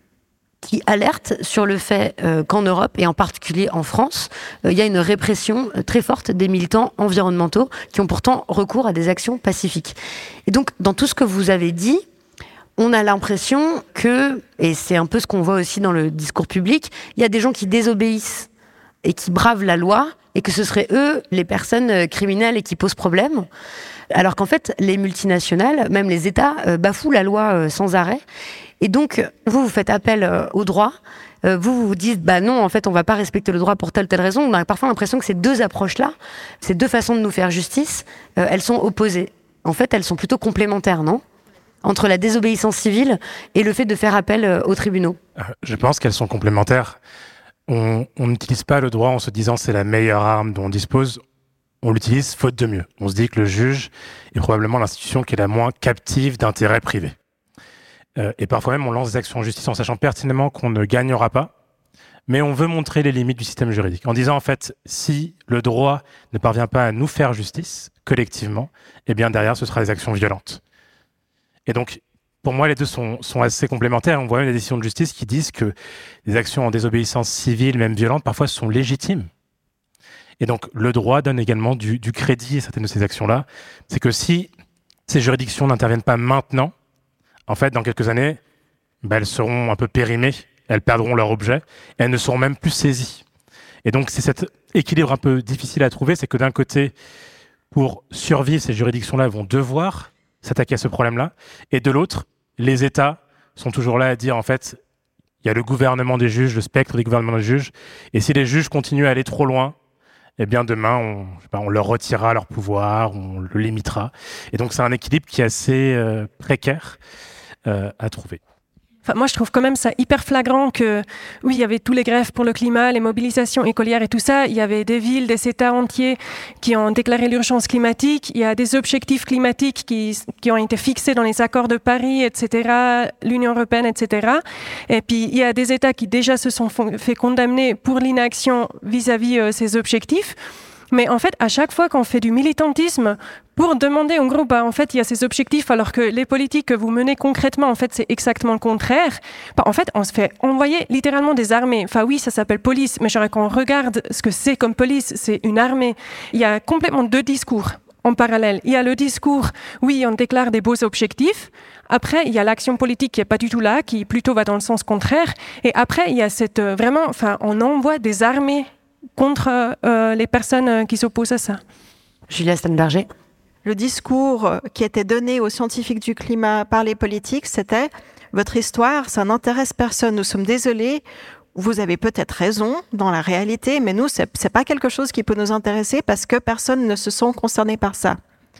qui alerte sur le fait euh, qu'en Europe, et en particulier en France, il euh, y a une répression euh, très forte des militants environnementaux qui ont pourtant recours à des actions pacifiques. Et donc, dans tout ce que vous avez dit, on a l'impression que, et c'est un peu ce qu'on voit aussi dans le discours public, il y a des gens qui désobéissent et qui bravent la loi, et que ce seraient eux les personnes criminelles et qui posent problème. Alors qu'en fait, les multinationales, même les États, euh, bafouent la loi euh, sans arrêt. Et donc, vous, vous faites appel euh, au droit. Euh, vous, vous vous dites, bah non, en fait, on va pas respecter le droit pour telle ou telle raison. On a parfois l'impression que ces deux approches-là, ces deux façons de nous faire justice, euh, elles sont opposées. En fait, elles sont plutôt complémentaires, non ? Entre la désobéissance civile et le fait de faire appel euh, aux tribunaux. Euh, je pense qu'elles sont complémentaires. On n'utilise pas le droit en se disant c'est la meilleure arme dont on dispose. On l'utilise faute de mieux. On se dit que le juge est probablement l'institution qui est la moins captive d'intérêts privés. Euh, et parfois même, on lance des actions en justice en sachant pertinemment qu'on ne gagnera pas, mais on veut montrer les limites du système juridique. En disant, en fait, si le droit ne parvient pas à nous faire justice, collectivement, eh bien derrière, ce sera des actions violentes. Et donc, pour moi, les deux sont, sont assez complémentaires. On voit même des décisions de justice qui disent que les actions en désobéissance civile, même violente, parfois sont légitimes. Et donc, le droit donne également du, du crédit à certaines de ces actions-là. C'est que si ces juridictions n'interviennent pas maintenant, en fait, dans quelques années, ben, elles seront un peu périmées, elles perdront leur objet, et elles ne seront même plus saisies. Et donc, c'est cet équilibre un peu difficile à trouver, c'est que d'un côté, pour survivre, ces juridictions-là vont devoir s'attaquer à ce problème-là, et de l'autre, les États sont toujours là à dire, en fait, il y a le gouvernement des juges, le spectre des gouvernements des juges, et si les juges continuent à aller trop loin, eh bien demain, on, je sais pas, on leur retirera leur pouvoir, on le limitera. Et donc, c'est un équilibre qui est assez euh, précaire euh, à trouver. Enfin, moi, je trouve quand même ça hyper flagrant que, oui, il y avait tous les grèves pour le climat, les mobilisations écolières et tout ça. Il y avait des villes, des États entiers qui ont déclaré l'urgence climatique. Il y a des objectifs climatiques qui, qui ont été fixés dans les accords de Paris, et cetera, l'Union européenne, et cetera. Et puis, il y a des États qui déjà se sont fait condamner pour l'inaction vis-à-vis euh, ces objectifs. Mais en fait, à chaque fois qu'on fait du militantisme pour demander en gros, bah, en fait, il y a ces objectifs, alors que les politiques que vous menez concrètement, en fait, c'est exactement le contraire. Bah, en fait, on se fait envoyer littéralement des armées. Enfin, oui, ça s'appelle police, mais genre, quand on regarde ce que c'est comme police, c'est une armée. Il y a complètement deux discours en parallèle. Il y a le discours, oui, on déclare des beaux objectifs. Après, il y a l'action politique qui est pas du tout là, qui plutôt va dans le sens contraire. Et après, il y a cette, euh, vraiment, enfin, on envoie des armées contre euh, les personnes qui s'opposent à ça. Julia Steinberger. Le discours qui était donné aux scientifiques du climat par les politiques, c'était « Votre histoire, ça n'intéresse personne, nous sommes désolés, vous avez peut-être raison dans la réalité, mais nous, c'est, c'est pas quelque chose qui peut nous intéresser parce que personne ne se sent concerné par ça. »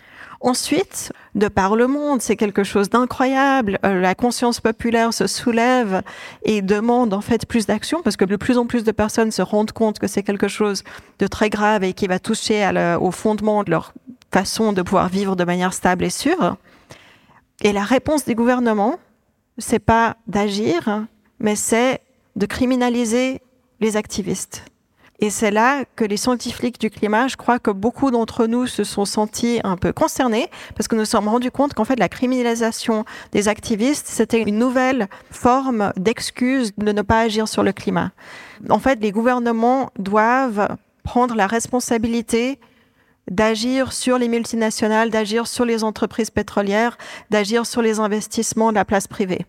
Ensuite, de par le monde, c'est quelque chose d'incroyable. Euh, la conscience populaire se soulève et demande en fait plus d'action parce que de plus en plus de personnes se rendent compte que c'est quelque chose de très grave et qui va toucher à le, au fondement de leur façon de pouvoir vivre de manière stable et sûre. Et la réponse des gouvernements, c'est pas d'agir, mais c'est de criminaliser les activistes. Et c'est là que les scientifiques du climat, je crois que beaucoup d'entre nous se sont sentis un peu concernés parce que nous nous sommes rendus compte qu'en fait la criminalisation des activistes, c'était une nouvelle forme d'excuse de ne pas agir sur le climat. En fait, les gouvernements doivent prendre la responsabilité d'agir sur les multinationales, d'agir sur les entreprises pétrolières, d'agir sur les investissements de la place privée.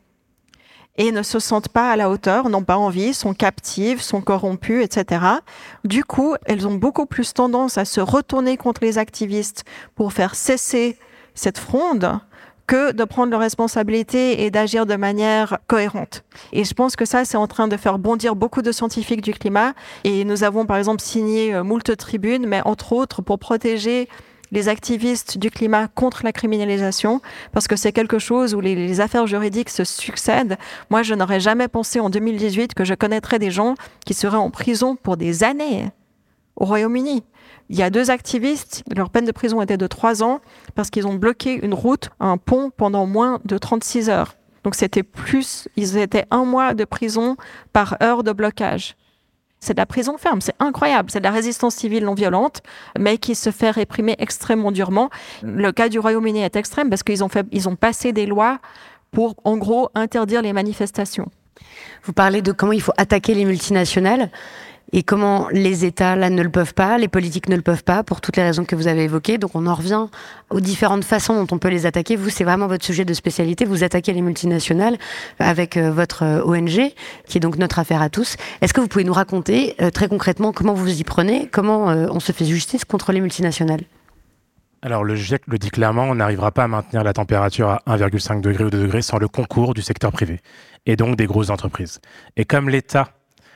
Et ne se sentent pas à la hauteur, n'ont pas envie, sont captives, sont corrompues, et cetera. Du coup, elles ont beaucoup plus tendance à se retourner contre les activistes pour faire cesser cette fronde que de prendre leurs responsabilités et d'agir de manière cohérente. Et je pense que ça, c'est en train de faire bondir beaucoup de scientifiques du climat. Et nous avons, par exemple, signé moult tribunes, mais entre autres pour protéger les activistes du climat contre la criminalisation, parce que c'est quelque chose où les, les affaires juridiques se succèdent. Moi, je n'aurais jamais pensé en deux mille dix-huit que je connaîtrais des gens qui seraient en prison pour des années au Royaume-Uni. Il y a deux activistes, leur peine de prison était de trois ans, parce qu'ils ont bloqué une route, un pont, pendant moins de trente-six heures. Donc c'était plus, ils étaient un mois de prison par heure de blocage. C'est de la prison ferme, c'est incroyable. C'est de la résistance civile non violente, mais qui se fait réprimer extrêmement durement. Le cas du Royaume-Uni est extrême parce qu'ils ont, fait, ils ont passé des lois pour, en gros, interdire les manifestations. Vous parlez de comment il faut attaquer les multinationales et comment les États là ne le peuvent pas, les politiques ne le peuvent pas, pour toutes les raisons que vous avez évoquées. Donc on en revient aux différentes façons dont on peut les attaquer. Vous, c'est vraiment votre sujet de spécialité. Vous attaquez les multinationales avec euh, votre euh, O N G, qui est donc Notre Affaire à tous. Est-ce que vous pouvez nous raconter euh, très concrètement comment vous y prenez, comment euh, on se fait justice contre les multinationales ? Alors le GIEC le dit clairement, on n'arrivera pas à maintenir la température à un virgule cinq degré ou deux degrés sans le concours du secteur privé, et donc des grosses entreprises. Et comme l'État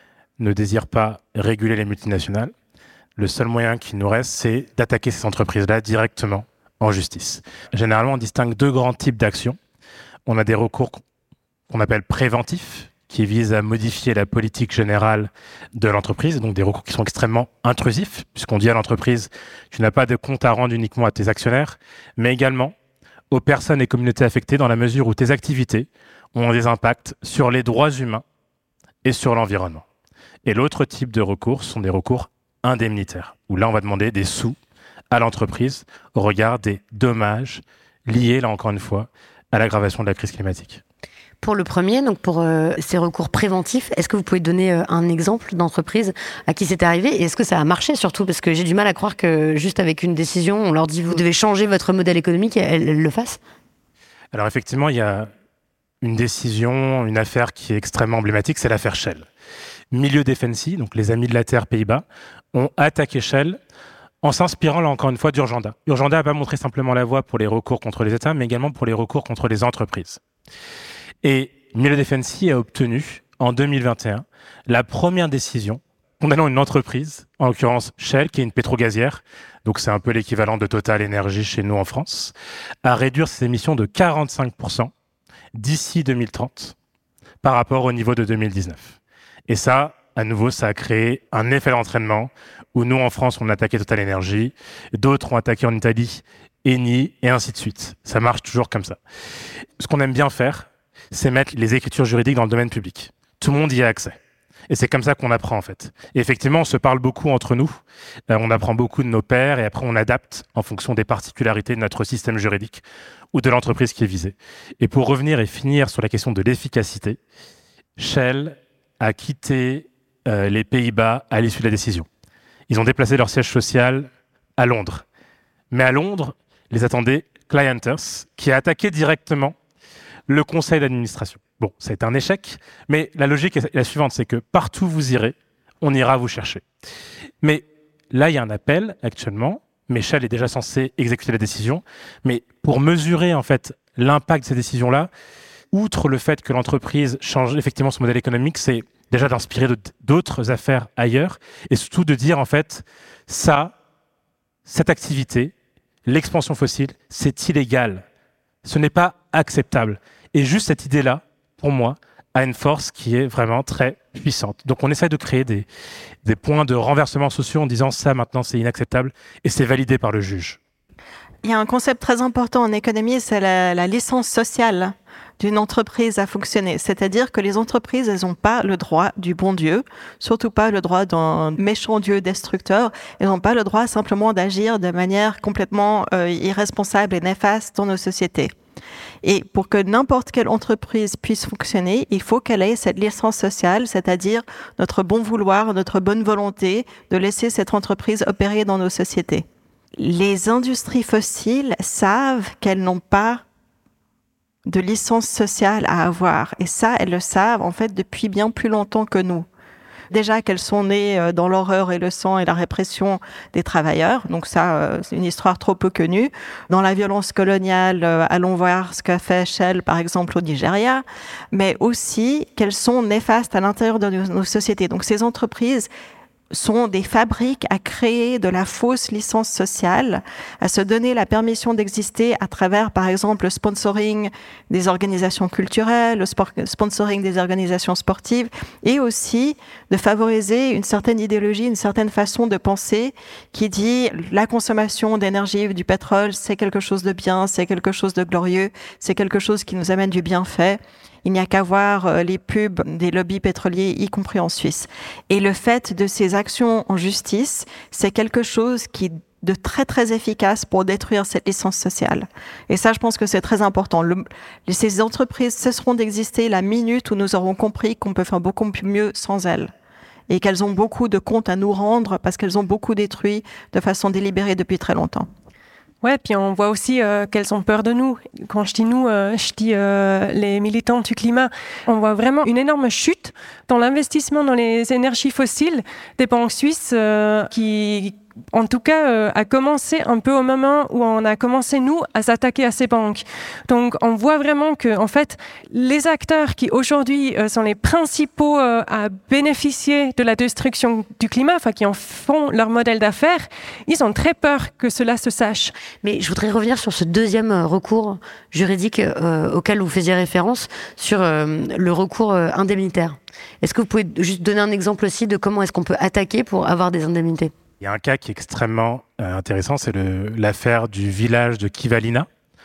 ne désire pas réguler les multinationales, le seul moyen qui nous reste, c'est d'attaquer ces entreprises-là directement en justice. Généralement, on distingue deux grands types d'actions. On a des recours qu'on appelle préventifs, qui visent à modifier la politique générale de l'entreprise, donc des recours qui sont extrêmement intrusifs, puisqu'on dit à l'entreprise, tu n'as pas de compte à rendre uniquement à tes actionnaires, mais également aux personnes et communautés affectées dans la mesure où tes activités ont des impacts sur les droits humains et sur l'environnement. Et l'autre type de recours sont des recours indemnitaires, où là, on va demander des sous à l'entreprise au regard des dommages liés, là encore une fois, à l'aggravation de la crise climatique. Pour le premier, donc pour euh, ces recours préventifs, est-ce que vous pouvez donner euh, un exemple d'entreprise à qui c'est arrivé et est-ce que ça a marché surtout? Parce que j'ai du mal à croire que juste avec une décision, on leur dit vous devez changer votre modèle économique et elles, elles le fassent. Alors effectivement, il y a une décision, une affaire qui est extrêmement emblématique, c'est l'affaire Shell. Milieu Defensie, donc les Amis de la Terre Pays-Bas, ont attaqué Shell en s'inspirant, là encore une fois, d'Urgenda. Urgenda n'a pas montré simplement la voie pour les recours contre les États, mais également pour les recours contre les entreprises. Et Milieu Defensie a obtenu, en deux mille vingt et un, la première décision condamnant une entreprise, en l'occurrence Shell, qui est une pétrogazière, donc c'est un peu l'équivalent de Total Énergie chez nous en France, à réduire ses émissions de quarante-cinq pour cent d'ici deux mille trente par rapport au niveau de deux mille dix-neuf. Et ça, à nouveau, ça a créé un effet d'entraînement où nous, en France, on a attaqué Total Énergie, d'autres ont attaqué en Italie Eni, et ainsi de suite. Ça marche toujours comme ça. Ce qu'on aime bien faire, c'est mettre les écritures juridiques dans le domaine public. Tout le monde y a accès. Et c'est comme ça qu'on apprend, en fait. Et effectivement, on se parle beaucoup entre nous, euh, on apprend beaucoup de nos pairs, et après, on adapte en fonction des particularités de notre système juridique ou de l'entreprise qui est visée. Et pour revenir et finir sur la question de l'efficacité, Shell a quitté euh, les Pays-Bas à l'issue de la décision. Ils ont déplacé leur siège social à Londres. Mais à Londres, les attendait Clienters, qui a attaqué directement le conseil d'administration. Bon, ça a été un échec, mais la logique est la suivante, c'est que partout où vous irez, on ira vous chercher. Mais là, il y a un appel actuellement, mais Shell est déjà censé exécuter la décision, mais pour mesurer en fait l'impact de ces décisions-là, outre le fait que l'entreprise change effectivement son modèle économique, c'est déjà d'inspirer d'autres affaires ailleurs et surtout de dire en fait, ça, cette activité, l'expansion fossile, c'est illégal. Ce n'est pas acceptable. Et juste cette idée-là, pour moi, a une force qui est vraiment très puissante. Donc on essaie de créer des, des points de renversement sociaux en disant ça maintenant c'est inacceptable et c'est validé par le juge. Il y a un concept très important en économie, c'est la, la licence sociale d'une entreprise à fonctionner. C'est-à-dire que les entreprises, elles n'ont pas le droit du bon Dieu, surtout pas le droit d'un méchant Dieu destructeur. Elles n'ont pas le droit simplement d'agir de manière complètement euh, irresponsable et néfaste dans nos sociétés. Et pour que n'importe quelle entreprise puisse fonctionner, il faut qu'elle ait cette licence sociale, c'est-à-dire notre bon vouloir, notre bonne volonté de laisser cette entreprise opérer dans nos sociétés. Les industries fossiles savent qu'elles n'ont pas de licence sociale à avoir. Et ça, elles le savent en fait depuis bien plus longtemps que nous. Déjà qu'elles sont nées dans l'horreur et le sang et la répression des travailleurs. Donc ça, c'est une histoire trop peu connue. Dans la violence coloniale, allons voir ce qu'a fait Shell, par exemple, au Nigeria. Mais aussi qu'elles sont néfastes à l'intérieur de nos sociétés. Donc ces entreprises sont des fabriques à créer de la fausse licence sociale, à se donner la permission d'exister à travers, par exemple, le sponsoring des organisations culturelles, le sport, sponsoring des organisations sportives, et aussi de favoriser une certaine idéologie, une certaine façon de penser qui dit la consommation d'énergie, du pétrole, c'est quelque chose de bien, c'est quelque chose de glorieux, c'est quelque chose qui nous amène du bienfait. Il n'y a qu'à voir les pubs des lobbies pétroliers, y compris en Suisse. Et le fait de ces actions en justice, c'est quelque chose qui est de très, très efficace pour détruire cette licence sociale. Et ça, je pense que c'est très important. Le, ces entreprises cesseront d'exister la minute où nous aurons compris qu'on peut faire beaucoup mieux sans elles. Et qu'elles ont beaucoup de comptes à nous rendre parce qu'elles ont beaucoup détruit de façon délibérée depuis très longtemps. Ouais, puis on voit aussi euh, qu'elles ont peur de nous. Quand je dis nous, euh, je dis euh, les militants du climat. On voit vraiment une énorme chute dans l'investissement dans les énergies fossiles des banques suisses euh, qui, en tout cas, euh, a commencé un peu au moment où on a commencé, nous, à s'attaquer à ces banques. Donc, on voit vraiment que, en fait, les acteurs qui, aujourd'hui, euh, sont les principaux euh, à bénéficier de la destruction du climat, enfin, qui en font leur modèle d'affaires, ils ont très peur que cela se sache. Mais je voudrais revenir sur ce deuxième recours juridique euh, auquel vous faisiez référence, sur euh, le recours euh, indemnitaire. Est-ce que vous pouvez juste donner un exemple aussi de comment est-ce qu'on peut attaquer pour avoir des indemnités ? Il y a un cas qui est extrêmement euh, intéressant, c'est le, l'affaire du village de Kivalina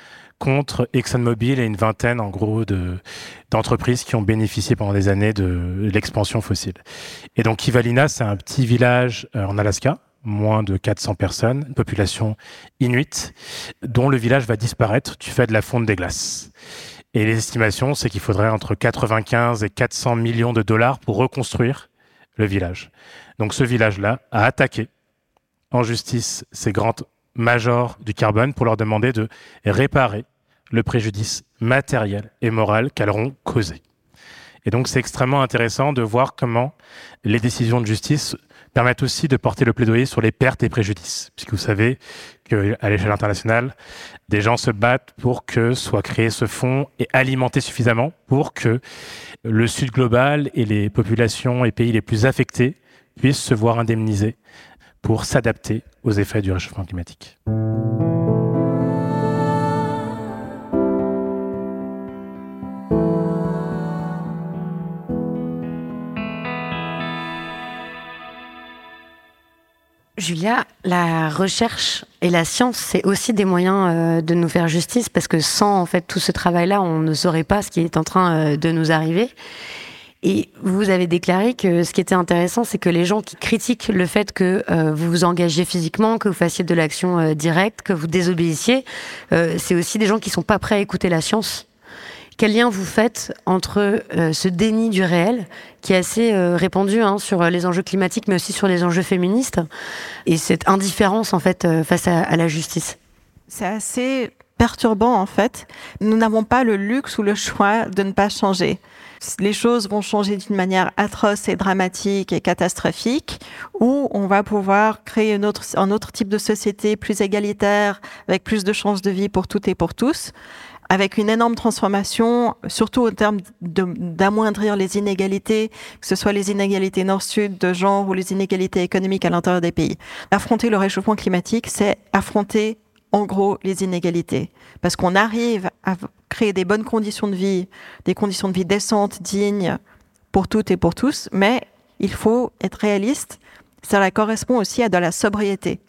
contre ExxonMobil et une vingtaine, en gros, de, d'entreprises qui ont bénéficié pendant des années de l'expansion fossile. Et donc, Kivalina, c'est un petit village euh, en Alaska, moins de quatre cents personnes, une population inuite, dont le village va disparaître du fait de la fonte des glaces. Et les estimations, c'est qu'il faudrait entre quatre-vingt-quinze et quatre cents millions de dollars pour reconstruire le village. Donc, ce village-là a attaqué en justice ces grands majors du carbone pour leur demander de réparer le préjudice matériel et moral qu'elles auront causé. Et donc, c'est extrêmement intéressant de voir comment les décisions de justice permettent aussi de porter le plaidoyer sur les pertes et préjudices. Puisque vous savez qu'à l'échelle internationale, des gens se battent pour que soit créé ce fonds et alimenté suffisamment pour que le Sud global et les populations et pays les plus affectés puissent se voir indemnisés pour s'adapter aux effets du réchauffement climatique. Julia, la recherche et la science, c'est aussi des moyens euh, de nous faire justice, parce que sans en fait tout ce travail-là, on ne saurait pas ce qui est en train euh, de nous arriver. Et vous avez déclaré que ce qui était intéressant, c'est que les gens qui critiquent le fait que euh, vous vous engagez physiquement, que vous fassiez de l'action euh, directe, que vous désobéissiez, euh, c'est aussi des gens qui sont pas prêts à écouter la science. Quel lien vous faites entre euh, ce déni du réel, qui est assez euh, répandu hein, sur les enjeux climatiques, mais aussi sur les enjeux féministes, et cette indifférence en fait euh, face à, à la justice? C'est assez perturbant en fait. Nous n'avons pas le luxe ou le choix de ne pas changer. Les choses vont changer d'une manière atroce et dramatique et catastrophique, ou on va pouvoir créer une autre, un autre type de société plus égalitaire, avec plus de chances de vie pour toutes et pour tous, avec une énorme transformation, surtout au terme de, d'amoindrir les inégalités, que ce soit les inégalités nord-sud de genre ou les inégalités économiques à l'intérieur des pays. Affronter le réchauffement climatique, c'est affronter en gros les inégalités. Parce qu'on arrive à créer des bonnes conditions de vie, des conditions de vie décentes, dignes, pour toutes et pour tous, mais il faut être réaliste. Ça correspond aussi à de la sobriété.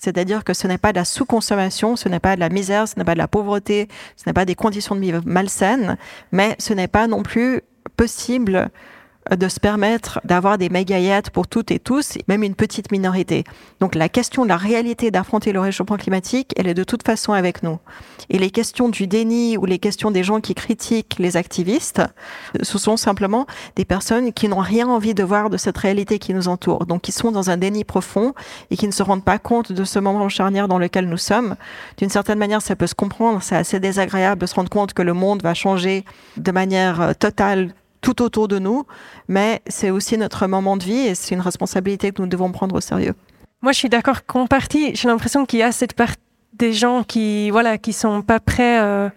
C'est-à-dire que ce n'est pas de la sous-consommation, ce n'est pas de la misère, ce n'est pas de la pauvreté, ce n'est pas des conditions de vie malsaines, mais ce n'est pas non plus possible de se permettre d'avoir des méga-yachts pour toutes et tous, même une petite minorité. Donc la question de la réalité d'affronter le réchauffement climatique, elle est de toute façon avec nous. Et les questions du déni ou les questions des gens qui critiquent les activistes, ce sont simplement des personnes qui n'ont rien envie de voir de cette réalité qui nous entoure. Donc qui sont dans un déni profond et qui ne se rendent pas compte de ce moment charnière dans lequel nous sommes. D'une certaine manière, ça peut se comprendre, c'est assez désagréable de se rendre compte que le monde va changer de manière totale tout autour de nous, mais c'est aussi notre moment de vie et c'est une responsabilité que nous devons prendre au sérieux. Moi, je suis d'accord qu'en partie, j'ai l'impression qu'il y a cette part des gens qui, voilà, qui sont pas prêts euh,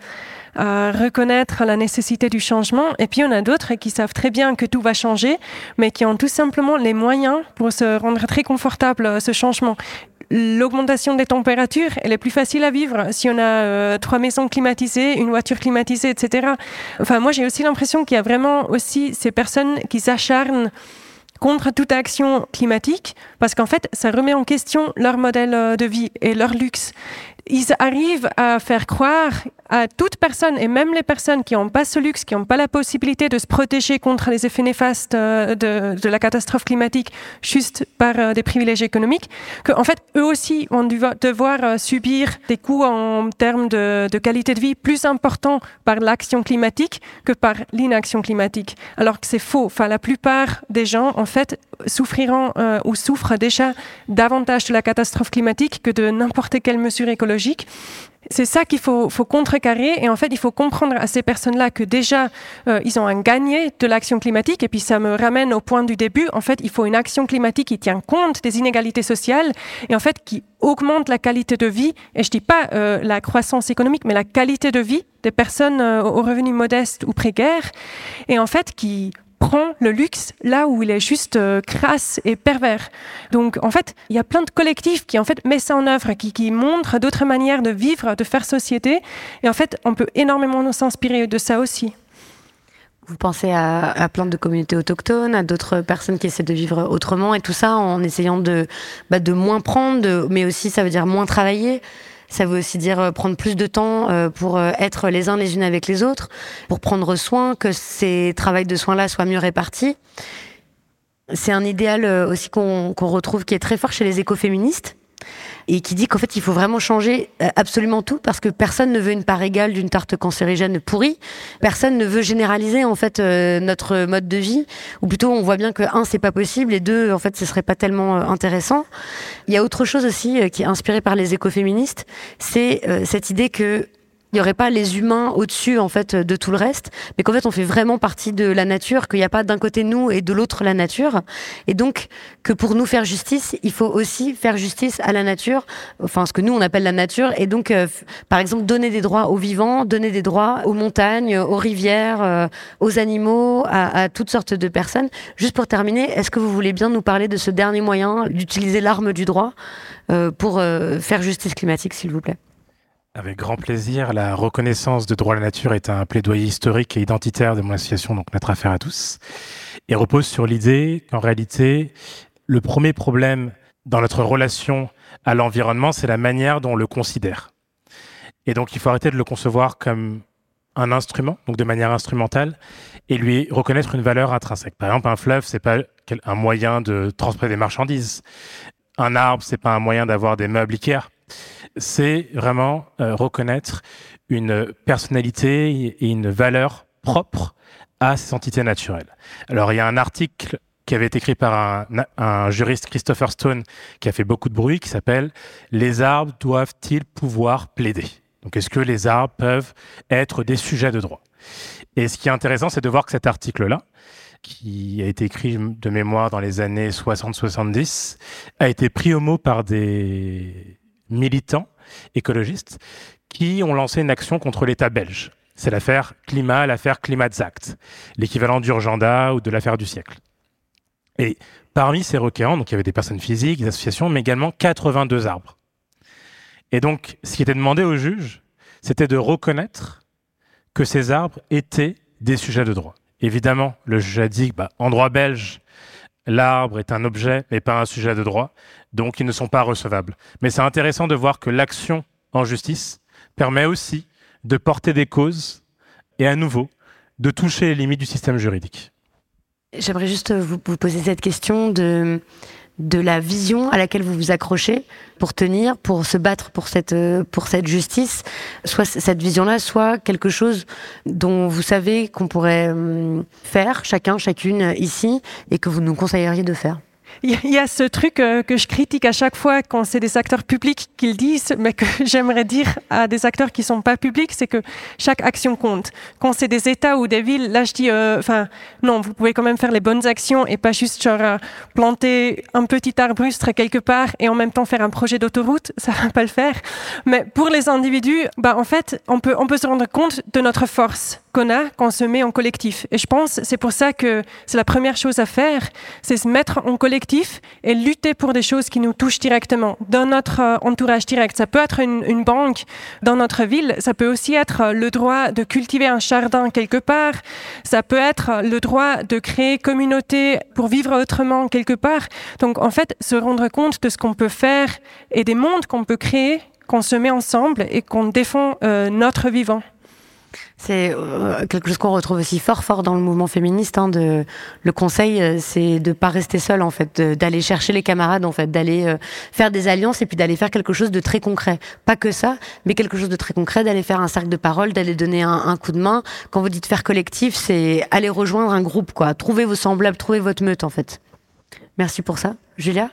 à reconnaître la nécessité du changement, et puis il y en a d'autres qui savent très bien que tout va changer, mais qui ont tout simplement les moyens pour se rendre très confortable à ce changement. L'augmentation des températures, elle est plus facile à vivre si on a euh, trois maisons climatisées, une voiture climatisée, et cetera. Enfin, moi, j'ai aussi l'impression qu'il y a vraiment aussi ces personnes qui s'acharnent contre toute action climatique, parce qu'en fait, ça remet en question leur modèle de vie et leur luxe. Ils arrivent à faire croire à toute personne, et même les personnes qui n'ont pas ce luxe, qui n'ont pas la possibilité de se protéger contre les effets néfastes de, de la catastrophe climatique juste par des privilèges économiques, qu'en fait, eux aussi vont devoir subir des coûts en termes de, de qualité de vie plus importants par l'action climatique que par l'inaction climatique. Alors que c'est faux. Enfin, la plupart des gens, en fait, souffriront euh, ou souffrent déjà davantage de la catastrophe climatique que de n'importe quelle mesure écologique. C'est ça qu'il faut, faut contrecarrer, et en fait, il faut comprendre à ces personnes-là que déjà, euh, ils ont un gagné de l'action climatique, et puis ça me ramène au point du début. En fait, il faut une action climatique qui tient compte des inégalités sociales, et en fait, qui augmente la qualité de vie, et je dis pas euh, la croissance économique, mais la qualité de vie des personnes euh, aux revenus modestes ou précaires, et en fait, qui prend le luxe là où il est juste euh, crasse et pervers. Donc, en fait, il y a plein de collectifs qui, en fait, mettent ça en œuvre, qui, qui montrent d'autres manières de vivre, de faire société. Et en fait, on peut énormément s'inspirer de ça aussi. Vous pensez à, à plein de communautés autochtones, à d'autres personnes qui essaient de vivre autrement, et tout ça en essayant de, bah, de moins prendre, de, mais aussi, ça veut dire moins travailler. Ça veut aussi dire prendre plus de temps pour être les uns les unes avec les autres, pour prendre soin, que ces travails de soins-là soient mieux répartis. C'est un idéal aussi qu'on, qu'on retrouve qui est très fort chez les écoféministes et qui dit qu'en fait, il faut vraiment changer absolument tout parce que personne ne veut une part égale d'une tarte cancérigène pourrie. Personne ne veut généraliser, en fait, euh, notre mode de vie. Ou plutôt, on voit bien que, un, c'est pas possible et deux, en fait, ce serait pas tellement euh, intéressant. Il y a autre chose aussi euh, qui est inspirée par les écoféministes, c'est euh, cette idée que il n'y aurait pas les humains au-dessus, en fait, de tout le reste, mais qu'en fait, on fait vraiment partie de la nature, qu'il n'y a pas d'un côté nous et de l'autre la nature. Et donc, que pour nous faire justice, il faut aussi faire justice à la nature, enfin, ce que nous, on appelle la nature. Et donc, euh, par exemple, donner des droits aux vivants, donner des droits aux montagnes, aux rivières, euh, aux animaux, à, à toutes sortes de personnes. Juste pour terminer, est-ce que vous voulez bien nous parler de ce dernier moyen d'utiliser l'arme du droit euh, pour euh, faire justice climatique, s'il vous plaît ? Avec grand plaisir. La reconnaissance de droit à la nature est un plaidoyer historique et identitaire de mon association, donc Notre Affaire à tous, et repose sur l'idée qu'en réalité, le premier problème dans notre relation à l'environnement, c'est la manière dont on le considère. Et donc, il faut arrêter de le concevoir comme un instrument, donc de manière instrumentale, et lui reconnaître une valeur intrinsèque. Par exemple, un fleuve, c'est pas un moyen de transporter des marchandises. Un arbre, c'est pas un moyen d'avoir des meubles Ikea. C'est vraiment euh, reconnaître une personnalité et une valeur propre à ces entités naturelles. Alors, il y a un article qui avait été écrit par un, un juriste, Christopher Stone, qui a fait beaucoup de bruit, qui s'appelle « Les arbres doivent-ils pouvoir plaider ?» Donc, est-ce que les arbres peuvent être des sujets de droit ? Et ce qui est intéressant, c'est de voir que cet article-là, qui a été écrit de mémoire dans les années soixante soixante-dix, a été pris au mot par des militants écologistes qui ont lancé une action contre l'État belge. C'est l'affaire Climat, l'affaire Klimaatsact, l'équivalent d'Urgenda ou de l'affaire du siècle. Et parmi ces requérants, donc il y avait des personnes physiques, des associations, mais également quatre-vingt-deux arbres. Et donc, ce qui était demandé au juge, c'était de reconnaître que ces arbres étaient des sujets de droit. Évidemment, le juge a dit que, bah, en droit belge, l'arbre est un objet et pas un sujet de droit, donc ils ne sont pas recevables. Mais c'est intéressant de voir que l'action en justice permet aussi de porter des causes et à nouveau de toucher les limites du système juridique. J'aimerais juste vous, vous poser cette question de, de la vision à laquelle vous vous accrochez pour tenir, pour se battre pour cette, pour cette justice, soit cette vision-là, soit quelque chose dont vous savez qu'on pourrait faire, chacun, chacune ici, et que vous nous conseilleriez de faire. Il y a ce truc euh, que je critique à chaque fois quand c'est des acteurs publics qui le disent, mais que j'aimerais dire à des acteurs qui sont pas publics, c'est que chaque action compte. Quand c'est des États ou des villes, là je dis, enfin euh, non, vous pouvez quand même faire les bonnes actions et pas juste genre euh, planter un petit arbuste quelque part et en même temps faire un projet d'autoroute, ça va pas le faire. Mais pour les individus, bah en fait, on peut on peut se rendre compte de notre force qu'on a quand on se met en collectif. Et je pense c'est pour ça que c'est la première chose à faire, c'est se mettre en collectif et lutter pour des choses qui nous touchent directement dans notre euh, entourage direct. Ça peut être une, une banque dans notre ville, ça peut aussi être le droit de cultiver un jardin quelque part, ça peut être le droit de créer communauté pour vivre autrement quelque part. Donc en fait, se rendre compte de ce qu'on peut faire et des mondes qu'on peut créer, qu'on se met ensemble et qu'on défend euh, notre vivant. C'est euh, quelque chose qu'on retrouve aussi fort fort dans le mouvement féministe. Hein, de, le conseil, euh, c'est de pas rester seul en fait, de, d'aller chercher les camarades en fait, d'aller euh, faire des alliances et puis d'aller faire quelque chose de très concret. Pas que ça, mais quelque chose de très concret, d'aller faire un cercle de parole, d'aller donner un, un coup de main. Quand vous dites faire collectif, c'est aller rejoindre un groupe, quoi. Trouver vos semblables, trouver votre meute en fait. Merci pour ça, Julia.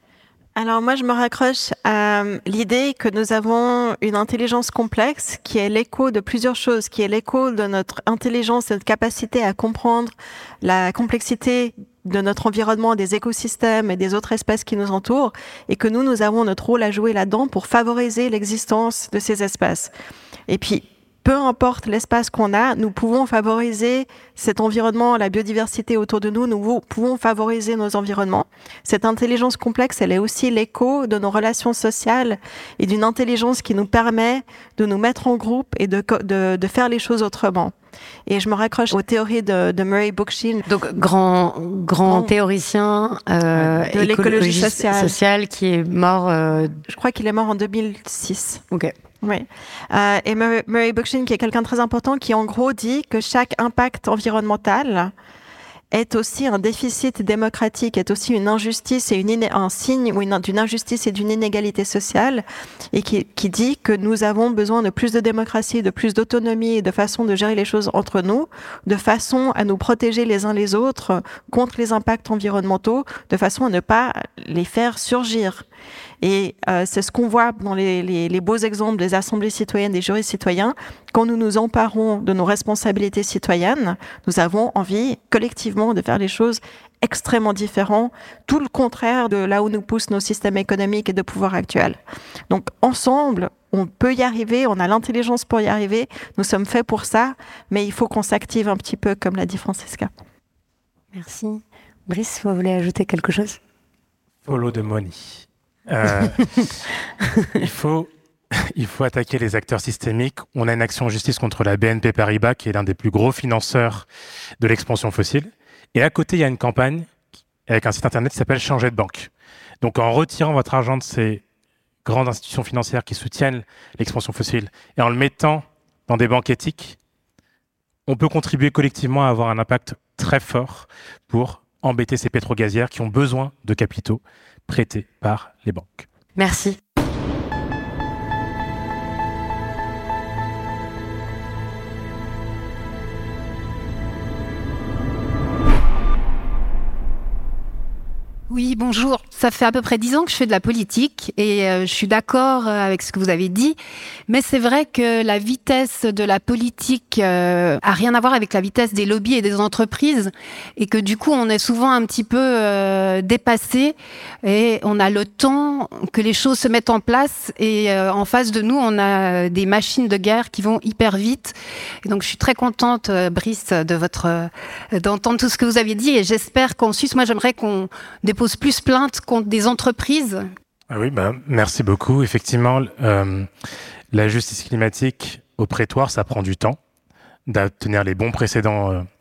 Alors moi, je me raccroche à l'idée que nous avons une intelligence complexe qui est l'écho de plusieurs choses, qui est l'écho de notre intelligence, notre capacité à comprendre la complexité de notre environnement, des écosystèmes et des autres espèces qui nous entourent, et que nous, nous avons notre rôle à jouer là-dedans pour favoriser l'existence de ces espèces. Et puis, peu importe l'espace qu'on a, nous pouvons favoriser cet environnement, la biodiversité autour de nous, nous pouvons favoriser nos environnements. Cette intelligence complexe, elle est aussi l'écho de nos relations sociales et d'une intelligence qui nous permet de nous mettre en groupe et de, de, de faire les choses autrement. Et je me raccroche aux théories de, de Murray Bookchin. Donc, grand, grand, grand théoricien euh, de l'écologie sociale. sociale qui est mort... Euh... Je crois qu'il est mort en deux mille six. Ok. Oui. Euh, et Murray, Murray Bookchin, qui est quelqu'un de très important, qui en gros dit que chaque impact environnemental est aussi un déficit démocratique, est aussi une injustice et une iné- un signe ou une, d'une injustice et d'une inégalité sociale, et qui, qui dit que nous avons besoin de plus de démocratie, de plus d'autonomie et de façon de gérer les choses entre nous, de façon à nous protéger les uns les autres contre les impacts environnementaux, de façon à ne pas les faire surgir. Et euh, c'est ce qu'on voit dans les, les, les beaux exemples des assemblées citoyennes, des jurys citoyens. Quand nous nous emparons de nos responsabilités citoyennes, nous avons envie collectivement de faire les choses extrêmement différentes, tout le contraire de là où nous poussent nos systèmes économiques et de pouvoir actuels. Donc ensemble, on peut y arriver, on a l'intelligence pour y arriver, nous sommes faits pour ça, mais il faut qu'on s'active un petit peu, comme l'a dit Francesca. Merci. Brice, vous voulez ajouter quelque chose ? Follow the money. Euh, il faut, il faut attaquer les acteurs systémiques. On a une action en justice contre la B N P Paribas, qui est l'un des plus gros financeurs de l'expansion fossile. Et à côté, il y a une campagne avec un site internet qui s'appelle Changer de banque. Donc, en retirant votre argent de ces grandes institutions financières qui soutiennent l'expansion fossile et en le mettant dans des banques éthiques, on peut contribuer collectivement à avoir un impact très fort pour embêter ces pétrogazières qui ont besoin de capitaux prêtés par les banques. Merci. Oui, bonjour. Ça fait à peu près dix ans que je fais de la politique et euh, je suis d'accord avec ce que vous avez dit. Mais c'est vrai que la vitesse de la politique euh, a rien à voir avec la vitesse des lobbies et des entreprises et que du coup, on est souvent un petit peu euh, dépassé et on a le temps que les choses se mettent en place et euh, en face de nous, on a des machines de guerre qui vont hyper vite. Et donc, je suis très contente, euh, Brice, de votre, euh, d'entendre tout ce que vous aviez dit et j'espère qu'en Suisse, moi, j'aimerais qu'on dépose plus plainte contre des entreprises. Ah oui, bah, merci beaucoup. Effectivement, euh, la justice climatique au prétoire, ça prend du temps d'obtenir les bons précédents euh,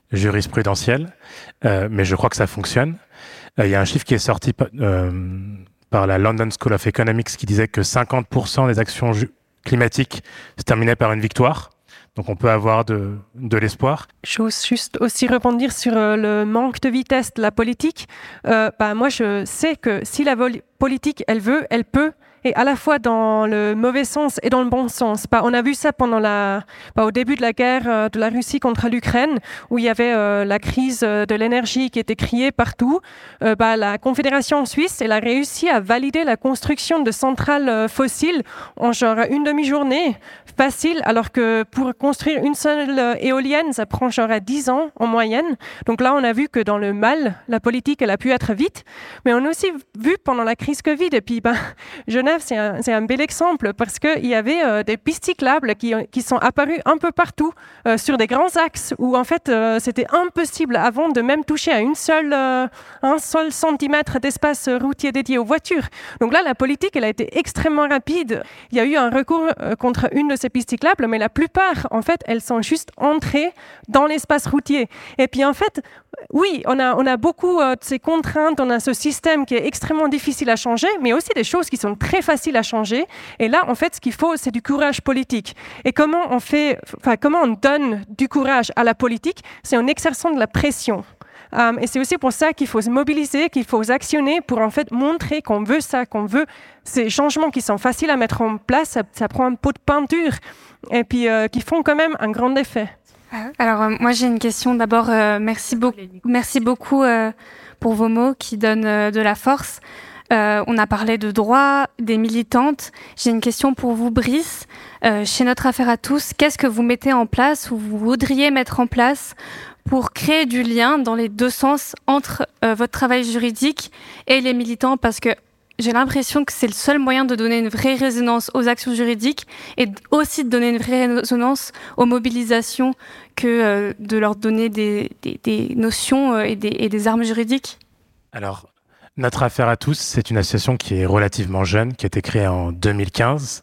jurisprudentielle, euh, mais je crois que ça fonctionne. Il euh, y a un chiffre qui est sorti euh, par la London School of Economics qui disait que cinquante pour cent des actions ju- climatiques se terminaient par une victoire. Donc on peut avoir de, de l'espoir. J'ose juste aussi rebondir sur euh, le manque de vitesse de la politique. Euh, bah, moi, je sais que si la vol- politique, elle veut, elle peut, et à la fois dans le mauvais sens et dans le bon sens. Bah, on a vu ça pendant la, bah, au début de la guerre euh, de la Russie contre l'Ukraine, où il y avait euh, la crise euh, de l'énergie qui était criée partout. Euh, bah, la Confédération suisse, elle a réussi à valider la construction de centrales euh, fossiles en genre une demi-journée, facile, alors que pour construire une seule euh, éolienne, ça prend genre dix ans en moyenne. Donc là, on a vu que dans le mal, la politique, elle a pu être vite. Mais on a aussi vu pendant la crise Covid, et puis bah, Genève, c'est un, c'est un bel exemple parce qu'il y avait euh, des pistes cyclables qui, qui sont apparues un peu partout euh, sur des grands axes où en fait euh, c'était impossible avant de même toucher à une seule, euh, un seul centimètre d'espace routier dédié aux voitures. Donc là, la politique, elle a été extrêmement rapide. Il y a eu un recours euh, contre une de ces pistes cyclables, mais la plupart, en fait, elles sont juste entrées dans l'espace routier. Et puis en fait, oui, on a, on a beaucoup euh, de ces contraintes, on a ce système qui est extrêmement difficile à changer, mais aussi des choses qui sont très faciles à changer. Et là, en fait, ce qu'il faut, c'est du courage politique. Et comment on fait, enfin, comment on donne du courage à la politique? C'est en exerçant de la pression. Um, et c'est aussi pour ça qu'il faut se mobiliser, qu'il faut actionner pour en fait montrer qu'on veut ça, qu'on veut ces changements qui sont faciles à mettre en place. Ça, ça prend un pot de peinture et puis euh, qui font quand même un grand effet. Alors euh, moi j'ai une question d'abord. Euh, merci beaucoup, merci beaucoup euh, pour vos mots qui donnent euh, de la force. Euh, on a parlé de droits, des militantes. J'ai une question pour vous, Brice. Euh, chez Notre Affaire à tous, qu'est-ce que vous mettez en place ou vous voudriez mettre en place pour créer du lien dans les deux sens entre euh, votre travail juridique et les militants? Parce que j'ai l'impression que c'est le seul moyen de donner une vraie résonance aux actions juridiques et aussi de donner une vraie résonance aux mobilisations que euh, de leur donner des, des, des notions euh, et, des, et des armes juridiques. Alors, Notre Affaire à tous, c'est une association qui est relativement jeune, qui a été créée en deux mille quinze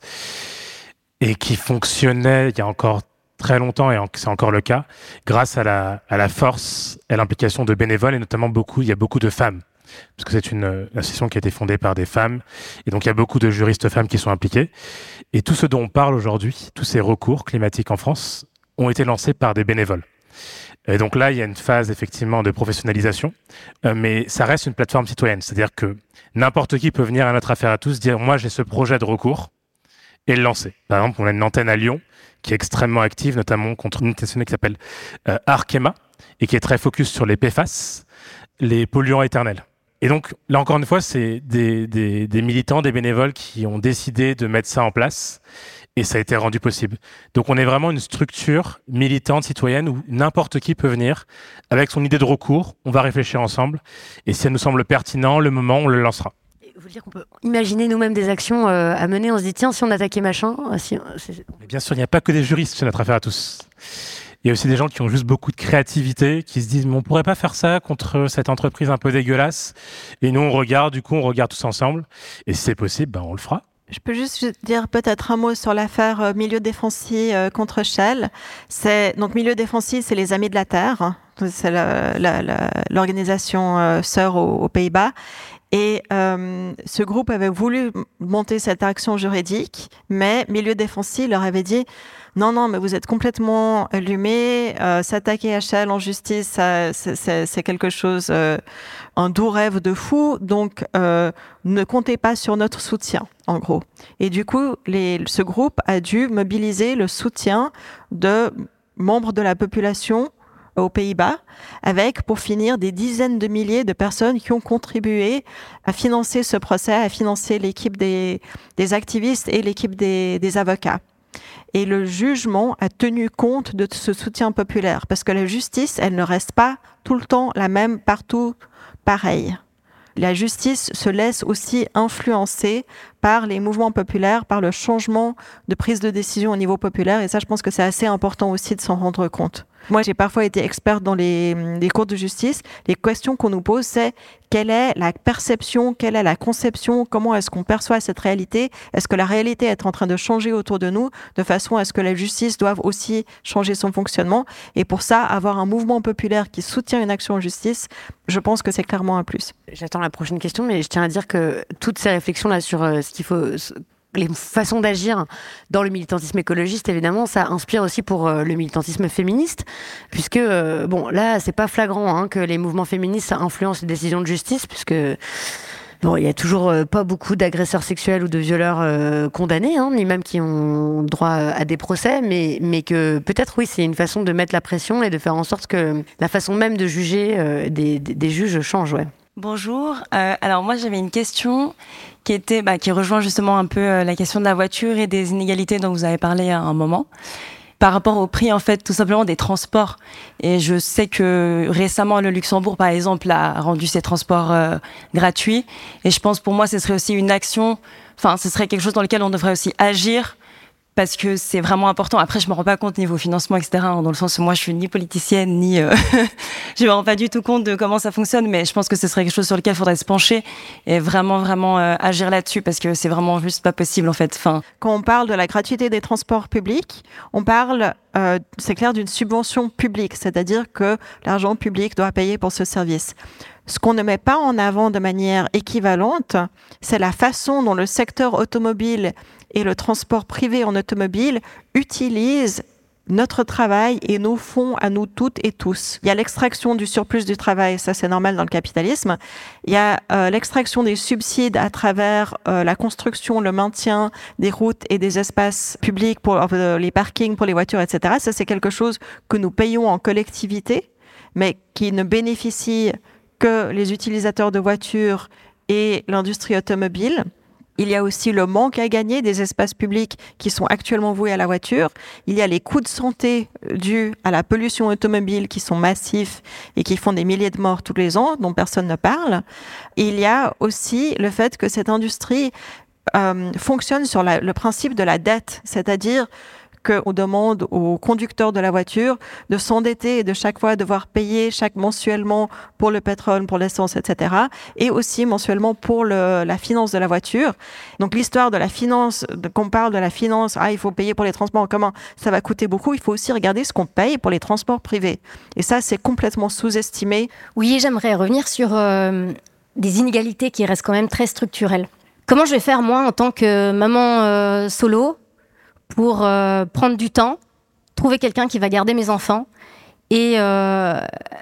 et qui fonctionnait il y a encore très longtemps, et c'est encore le cas, grâce à la, à la force et l'implication de bénévoles, et notamment beaucoup, il y a beaucoup de femmes, parce que c'est une, une association qui a été fondée par des femmes, et donc il y a beaucoup de juristes femmes qui sont impliquées. Et tout ce dont on parle aujourd'hui, tous ces recours climatiques en France, ont été lancés par des bénévoles. Et donc là, il y a une phase effectivement de professionnalisation, euh, mais ça reste une plateforme citoyenne, c'est-à-dire que n'importe qui peut venir à Notre Affaire à tous, dire « moi j'ai ce projet de recours », et le lancer. Par exemple, on a une antenne à Lyon qui est extrêmement active, notamment contre une unité qui s'appelle euh, Arkema, et qui est très focus sur les P F A S, les polluants éternels. Et donc, là encore une fois, c'est des, des, des militants, des bénévoles qui ont décidé de mettre ça en place, et ça a été rendu possible. Donc on est vraiment une structure militante, citoyenne, où n'importe qui peut venir avec son idée de recours, on va réfléchir ensemble, et si elle nous semble pertinent, le moment, on le lancera. Vous dire qu'on peut imaginer nous-mêmes des actions euh, à mener, on se dit tiens, si on attaquait machin... Si, c'est... Mais bien sûr, il n'y a pas que des juristes chez Notre Affaire à tous. Il y a aussi des gens qui ont juste beaucoup de créativité, qui se disent mais on pourrait pas faire ça contre cette entreprise un peu dégueulasse. Et nous, on regarde, du coup, on regarde tous ensemble. Et si c'est possible, ben, on le fera. Je peux juste dire peut-être un mot sur l'affaire euh, Milieu Défensier euh, contre Shell. C'est, donc Milieu Défensier, c'est les Amis de la Terre. C'est la, la, la, l'organisation euh, sœur aux, aux Pays-Bas. Et euh, ce groupe avait voulu monter cette action juridique, mais Milieu Défensier leur avait dit non, non, mais vous êtes complètement allumés, euh, s'attaquer à Shell en justice, ça, c'est, c'est, c'est quelque chose, euh, un doux rêve de fou, donc euh, ne comptez pas sur notre soutien, en gros. Et du coup, les, ce groupe a dû mobiliser le soutien de membres de la population aux Pays-Bas, avec, pour finir, des dizaines de milliers de personnes qui ont contribué à financer ce procès, à financer l'équipe des, des activistes et l'équipe des, des avocats. Et le jugement a tenu compte de ce soutien populaire, parce que la justice, elle ne reste pas tout le temps la même partout, pareil. La justice se laisse aussi influencer par les mouvements populaires, par le changement de prise de décision au niveau populaire, et ça, je pense que c'est assez important aussi de s'en rendre compte. Moi, j'ai parfois été experte dans les, les cours de justice. Les questions qu'on nous pose, c'est quelle est la perception, quelle est la conception, comment est-ce qu'on perçoit cette réalité? Est-ce que la réalité est en train de changer autour de nous de façon à ce que la justice doive aussi changer son fonctionnement? Et pour ça, avoir un mouvement populaire qui soutient une action en justice, je pense que c'est clairement un plus. J'attends la prochaine question, mais je tiens à dire que toutes ces réflexions-là sur euh, ce qu'il faut... les façons d'agir dans le militantisme écologiste, évidemment, ça inspire aussi pour euh, le militantisme féministe, puisque, euh, bon, là, c'est pas flagrant hein, que les mouvements féministes influencent les décisions de justice, puisque, bon, il y a toujours euh, pas beaucoup d'agresseurs sexuels ou de violeurs euh, condamnés, hein, ni même qui ont droit à des procès, mais, mais que peut-être, oui, c'est une façon de mettre la pression et de faire en sorte que la façon même de juger euh, des, des, des juges change, ouais. Bonjour. Euh, alors moi j'avais une question qui était bah, qui rejoint justement un peu euh, la question de la voiture et des inégalités dont vous avez parlé à un moment par rapport au prix en fait tout simplement des transports. Et je sais que récemment le Luxembourg par exemple a rendu ses transports euh, gratuits et je pense pour moi ce serait aussi une action, enfin ce serait quelque chose dans lequel on devrait aussi agir. Parce que c'est vraiment important. Après, je me rends pas compte niveau financement, et cetera. Dans le sens où moi, je suis ni politicienne, ni... Euh, je me rends pas du tout compte de comment ça fonctionne. Mais je pense que ce serait quelque chose sur lequel il faudrait se pencher et vraiment, vraiment euh, agir là-dessus. Parce que c'est vraiment juste pas possible, en fait. Enfin... Quand on parle de la gratuité des transports publics, on parle, euh, c'est clair, d'une subvention publique. C'est-à-dire que l'argent public doit payer pour ce service. Ce qu'on ne met pas en avant de manière équivalente, c'est la façon dont le secteur automobile et le transport privé en automobile utilisent notre travail et nos fonds à nous toutes et tous. Il y a l'extraction du surplus du travail, ça c'est normal dans le capitalisme. Il y a euh, l'extraction des subsides à travers euh, la construction, le maintien des routes et des espaces publics pour euh, les parkings, pour les voitures, et cetera. Ça c'est quelque chose que nous payons en collectivité, mais qui ne bénéficie que les utilisateurs de voitures et l'industrie automobile. Il y a aussi le manque à gagner des espaces publics qui sont actuellement voués à la voiture. Il y a les coûts de santé dus à la pollution automobile qui sont massifs et qui font des milliers de morts tous les ans, dont personne ne parle. Et il y a aussi le fait que cette industrie euh, fonctionne sur la, le principe de la dette, c'est-à-dire qu'on demande aux conducteurs de la voiture de s'endetter et de chaque fois devoir payer chaque mensuellement pour le pétrole, pour l'essence, et cetera. Et aussi mensuellement pour le, la finance de la voiture. Donc l'histoire de la finance, de, qu'on parle de la finance, ah il faut payer pour les transports en commun, ça va coûter beaucoup. Il faut aussi regarder ce qu'on paye pour les transports privés. Et ça, c'est complètement sous-estimé. Oui, j'aimerais revenir sur euh, des inégalités qui restent quand même très structurelles. Comment je vais faire, moi, en tant que maman euh, solo, pour euh, prendre du temps, trouver quelqu'un qui va garder mes enfants et euh,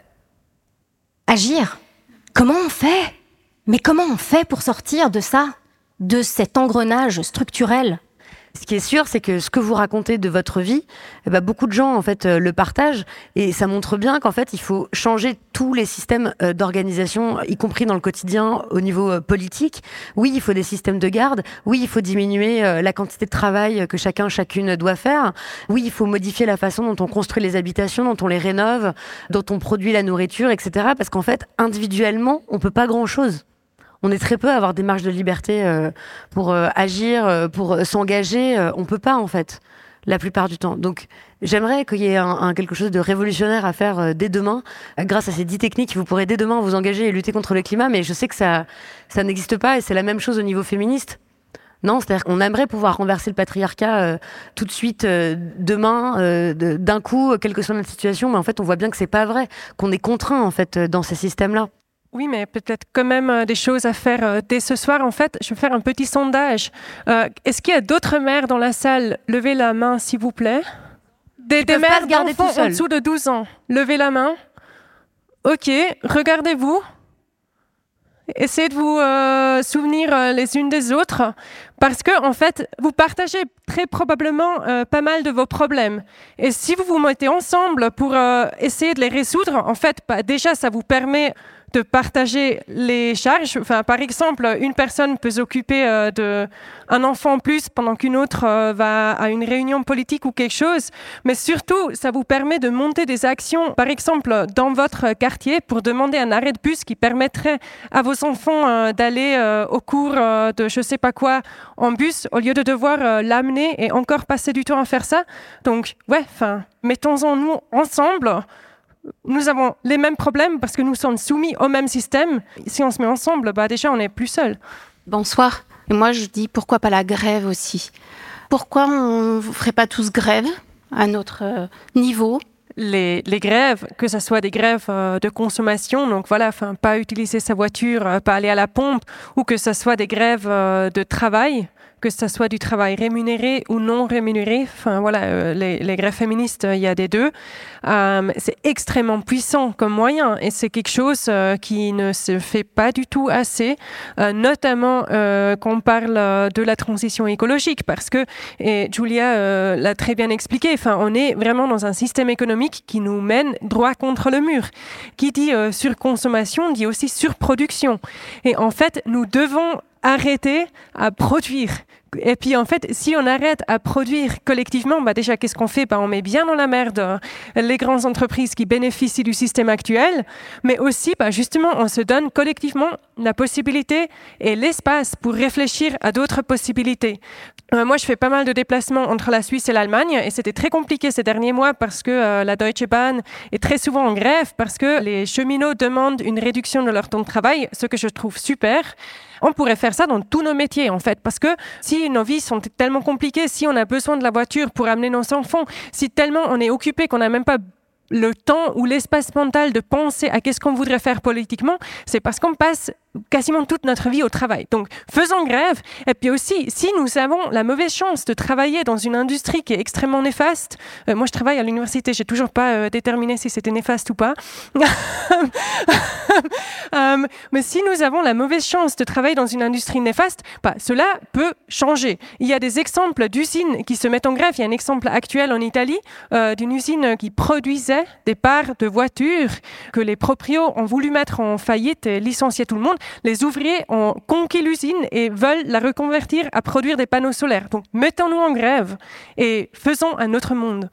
agir. Comment on fait? Mais comment on fait pour sortir de ça, de cet engrenage structurel? Ce qui est sûr, c'est que ce que vous racontez de votre vie, eh ben, beaucoup de gens en fait euh, le partagent et ça montre bien qu'en fait il faut changer tous les systèmes euh, d'organisation, y compris dans le quotidien au niveau euh, politique. Oui, il faut des systèmes de garde. Oui, il faut diminuer euh, la quantité de travail que chacun chacune doit faire. Oui, il faut modifier la façon dont on construit les habitations, dont on les rénove, dont on produit la nourriture, et cetera. Parce qu'en fait, individuellement, on peut pas grand-chose. On est très peu à avoir des marges de liberté euh, pour euh, agir, euh, pour euh, s'engager. Euh, on peut pas, en fait, la plupart du temps. Donc, j'aimerais qu'il y ait un, un, quelque chose de révolutionnaire à faire euh, dès demain. Euh, grâce à ces dix techniques, vous pourrez dès demain vous engager et lutter contre le climat. Mais je sais que ça, ça n'existe pas et c'est la même chose au niveau féministe. Non, c'est-à-dire qu'on aimerait pouvoir renverser le patriarcat euh, tout de suite, euh, demain, euh, de, d'un coup, quelle que soit notre situation. Mais en fait, on voit bien que c'est pas vrai, qu'on est contraint, en fait, dans ces systèmes-là. Oui, mais peut-être quand même euh, des choses à faire euh, dès ce soir. En fait, je vais faire un petit sondage. Euh, est-ce qu'il y a d'autres mères dans la salle? Levez la main, s'il vous plaît. Des, des mères d'enfants en dessous de douze ans. Levez la main. Ok, regardez-vous. Essayez de vous euh, souvenir euh, les unes des autres. Parce que, en fait, vous partagez très probablement euh, pas mal de vos problèmes. Et si vous vous mettez ensemble pour euh, essayer de les résoudre, en fait, bah, déjà, ça vous permet de partager les charges. Enfin, par exemple, une personne peut s'occuper euh, d'un enfant en plus pendant qu'une autre euh, va à une réunion politique ou quelque chose. Mais surtout, ça vous permet de monter des actions, par exemple, dans votre quartier pour demander un arrêt de bus qui permettrait à vos enfants euh, d'aller euh, au cours euh, de je sais pas quoi en bus au lieu de devoir euh, l'amener et encore passer du temps à faire ça. Donc, ouais, enfin, mettons-en nous ensemble. Nous avons les mêmes problèmes parce que nous sommes soumis au même système. Si on se met ensemble, bah déjà, on n'est plus seul. Bonsoir. Et moi, je dis pourquoi pas la grève aussi. Pourquoi on ne ferait pas tous grève à notre euh, niveau ? Les, les grèves, que ce soit des grèves euh, de consommation, donc voilà, enfin, pas utiliser sa voiture, euh, pas aller à la pompe, ou que ce soit des grèves euh, de travail, que ce soit du travail rémunéré ou non rémunéré, enfin voilà, euh, les, les grèves féministes, il y a des deux. Euh, c'est extrêmement puissant comme moyen et c'est quelque chose euh, qui ne se fait pas du tout assez, euh, notamment euh, quand on parle euh, de la transition écologique, parce que, et Julia euh, l'a très bien expliqué, enfin, on est vraiment dans un système économique qui nous mène droit contre le mur. Qui dit euh, surconsommation dit aussi surproduction. Et en fait, nous devons arrêter à produire. Et puis en fait, si on arrête à produire collectivement, bah déjà qu'est-ce qu'on fait ? Bah, on met bien dans la merde euh, les grandes entreprises qui bénéficient du système actuel, mais aussi bah, justement on se donne collectivement la possibilité et l'espace pour réfléchir à d'autres possibilités. Euh, moi je fais pas mal de déplacements entre la Suisse et l'Allemagne et c'était très compliqué ces derniers mois parce que euh, la Deutsche Bahn est très souvent en grève parce que les cheminots demandent une réduction de leur temps de travail, ce que je trouve super. On pourrait faire ça dans tous nos métiers, en fait, parce que si nos vies sont tellement compliquées, si on a besoin de la voiture pour amener nos enfants, si tellement on est occupé qu'on n'a même pas le temps ou l'espace mental de penser à qu'est-ce qu'on voudrait faire politiquement, c'est parce qu'on passe quasiment toute notre vie au travail. Donc, faisons grève. Et puis aussi, si nous avons la mauvaise chance de travailler dans une industrie qui est extrêmement néfaste, euh, moi je travaille à l'université, j'ai toujours pas euh, déterminé si c'était néfaste ou pas. um, mais si nous avons la mauvaise chance de travailler dans une industrie néfaste, bah, cela peut changer. Il y a des exemples d'usines qui se mettent en grève. Il y a un exemple actuel en Italie euh, d'une usine qui produisait des parts de voitures que les proprios ont voulu mettre en faillite et licencier tout le monde. Les ouvriers ont conquis l'usine et veulent la reconvertir à produire des panneaux solaires. Donc, mettons-nous en grève et faisons un autre monde.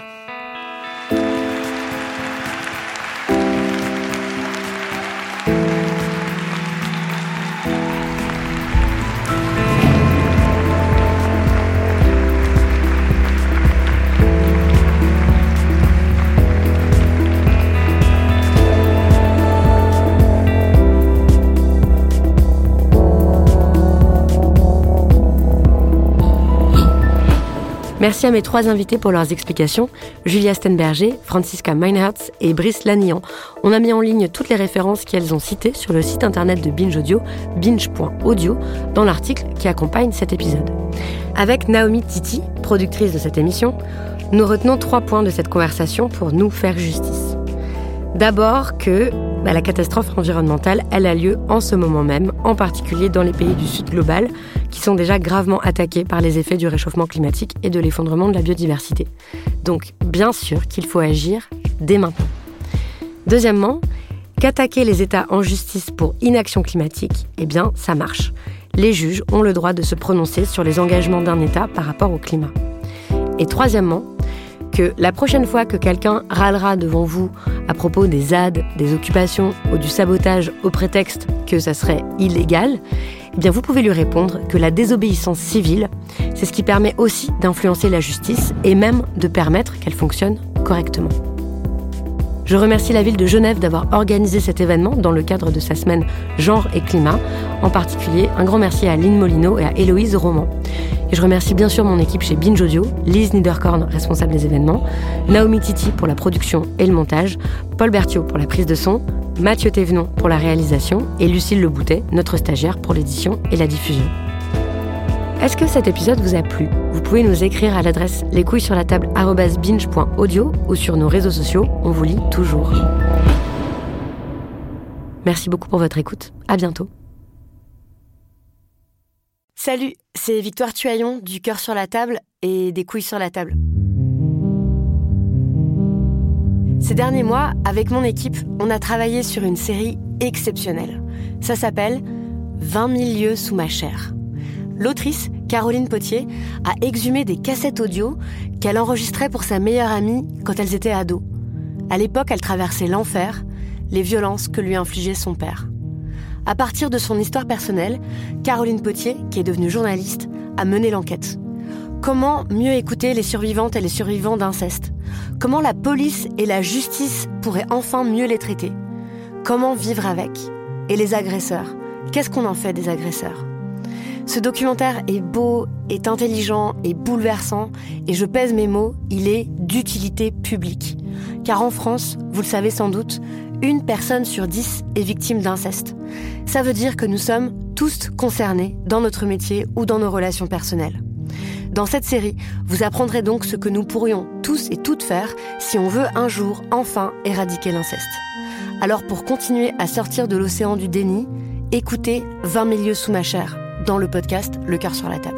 Merci à mes trois invités pour leurs explications, Julia Stenberger, Franziska Meinherz et Brice Lannian. On a mis en ligne toutes les références qu'elles ont citées sur le site internet de Binge Audio, binge point audio, dans l'article qui accompagne cet épisode. Avec Naomi Titi, productrice de cette émission, nous retenons trois points de cette conversation pour nous faire justice. D'abord que bah, la catastrophe environnementale, elle a lieu en ce moment même, en particulier dans les pays du Sud global, qui sont déjà gravement attaqués par les effets du réchauffement climatique et de l'effondrement de la biodiversité. Donc, bien sûr qu'il faut agir dès maintenant. Deuxièmement, qu'attaquer les États en justice pour inaction climatique, eh bien, ça marche. Les juges ont le droit de se prononcer sur les engagements d'un État par rapport au climat. Et troisièmement, que la prochaine fois que quelqu'un râlera devant vous à propos des Z A D, des occupations ou du sabotage au prétexte que ça serait illégal, eh bien vous pouvez lui répondre que la désobéissance civile, c'est ce qui permet aussi d'influencer la justice et même de permettre qu'elle fonctionne correctement. Je remercie la ville de Genève d'avoir organisé cet événement dans le cadre de sa semaine Genre et Climat. En particulier, un grand merci à Lynn Molino et à Héloïse Roman. Et je remercie bien sûr mon équipe chez Binge Audio, Lise Niederkorn, responsable des événements, Naomi Titi pour la production et le montage, Paul Berthiaud pour la prise de son, Mathieu Thévenon pour la réalisation et Lucille Leboutet, notre stagiaire, pour l'édition et la diffusion. Est-ce que cet épisode vous a plu ? Vous pouvez nous écrire à l'adresse lescouillessurlatable arobase binge point audio ou sur nos réseaux sociaux, on vous lit toujours. Merci beaucoup pour votre écoute, à bientôt. Salut, c'est Victoire Tuaillon du Cœur sur la table et des Couilles sur la table. Ces derniers mois, avec mon équipe, on a travaillé sur une série exceptionnel. Ça s'appelle « vingt mille lieues sous ma chair ». L'autrice, Caroline Potier, a exhumé des cassettes audio qu'elle enregistrait pour sa meilleure amie quand elles étaient ados. À l'époque, elle traversait l'enfer, les violences que lui infligeait son père. À partir de son histoire personnelle, Caroline Potier, qui est devenue journaliste, a mené l'enquête. Comment mieux écouter les survivantes et les survivants d'inceste ? Comment la police et la justice pourraient enfin mieux les traiter ? Comment vivre avec ? Et les agresseurs ? Qu'est-ce qu'on en fait des agresseurs ? Ce documentaire est beau, est intelligent, est bouleversant, et je pèse mes mots, il est d'utilité publique. Car en France, vous le savez sans doute, une personne sur dix est victime d'inceste. Ça veut dire que nous sommes tous concernés dans notre métier ou dans nos relations personnelles. Dans cette série, vous apprendrez donc ce que nous pourrions tous et toutes faire si on veut un jour enfin éradiquer l'inceste. Alors pour continuer à sortir de l'océan du déni, écoutez vingt mille lieues sous ma chair dans le podcast Le cœur sur la table.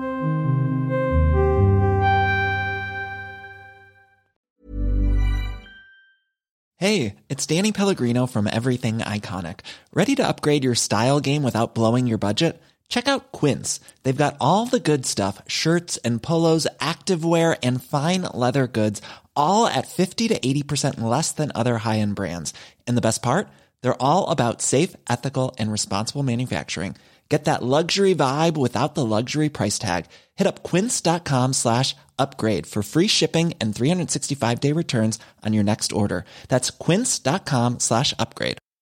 Hey, it's Danny Pellegrino from Everything Iconic. Ready to upgrade your style game without blowing your budget? Check out Quince. They've got all the good stuff, shirts and polos, activewear, and fine leather goods, all at fifty to eighty percent less than other high-end brands. And the best part? They're all about safe, ethical, and responsible manufacturing. Get that luxury vibe without the luxury price tag. Hit up quince.com slash upgrade for free shipping and three sixty-five day returns on your next order. That's quince.com slash upgrade.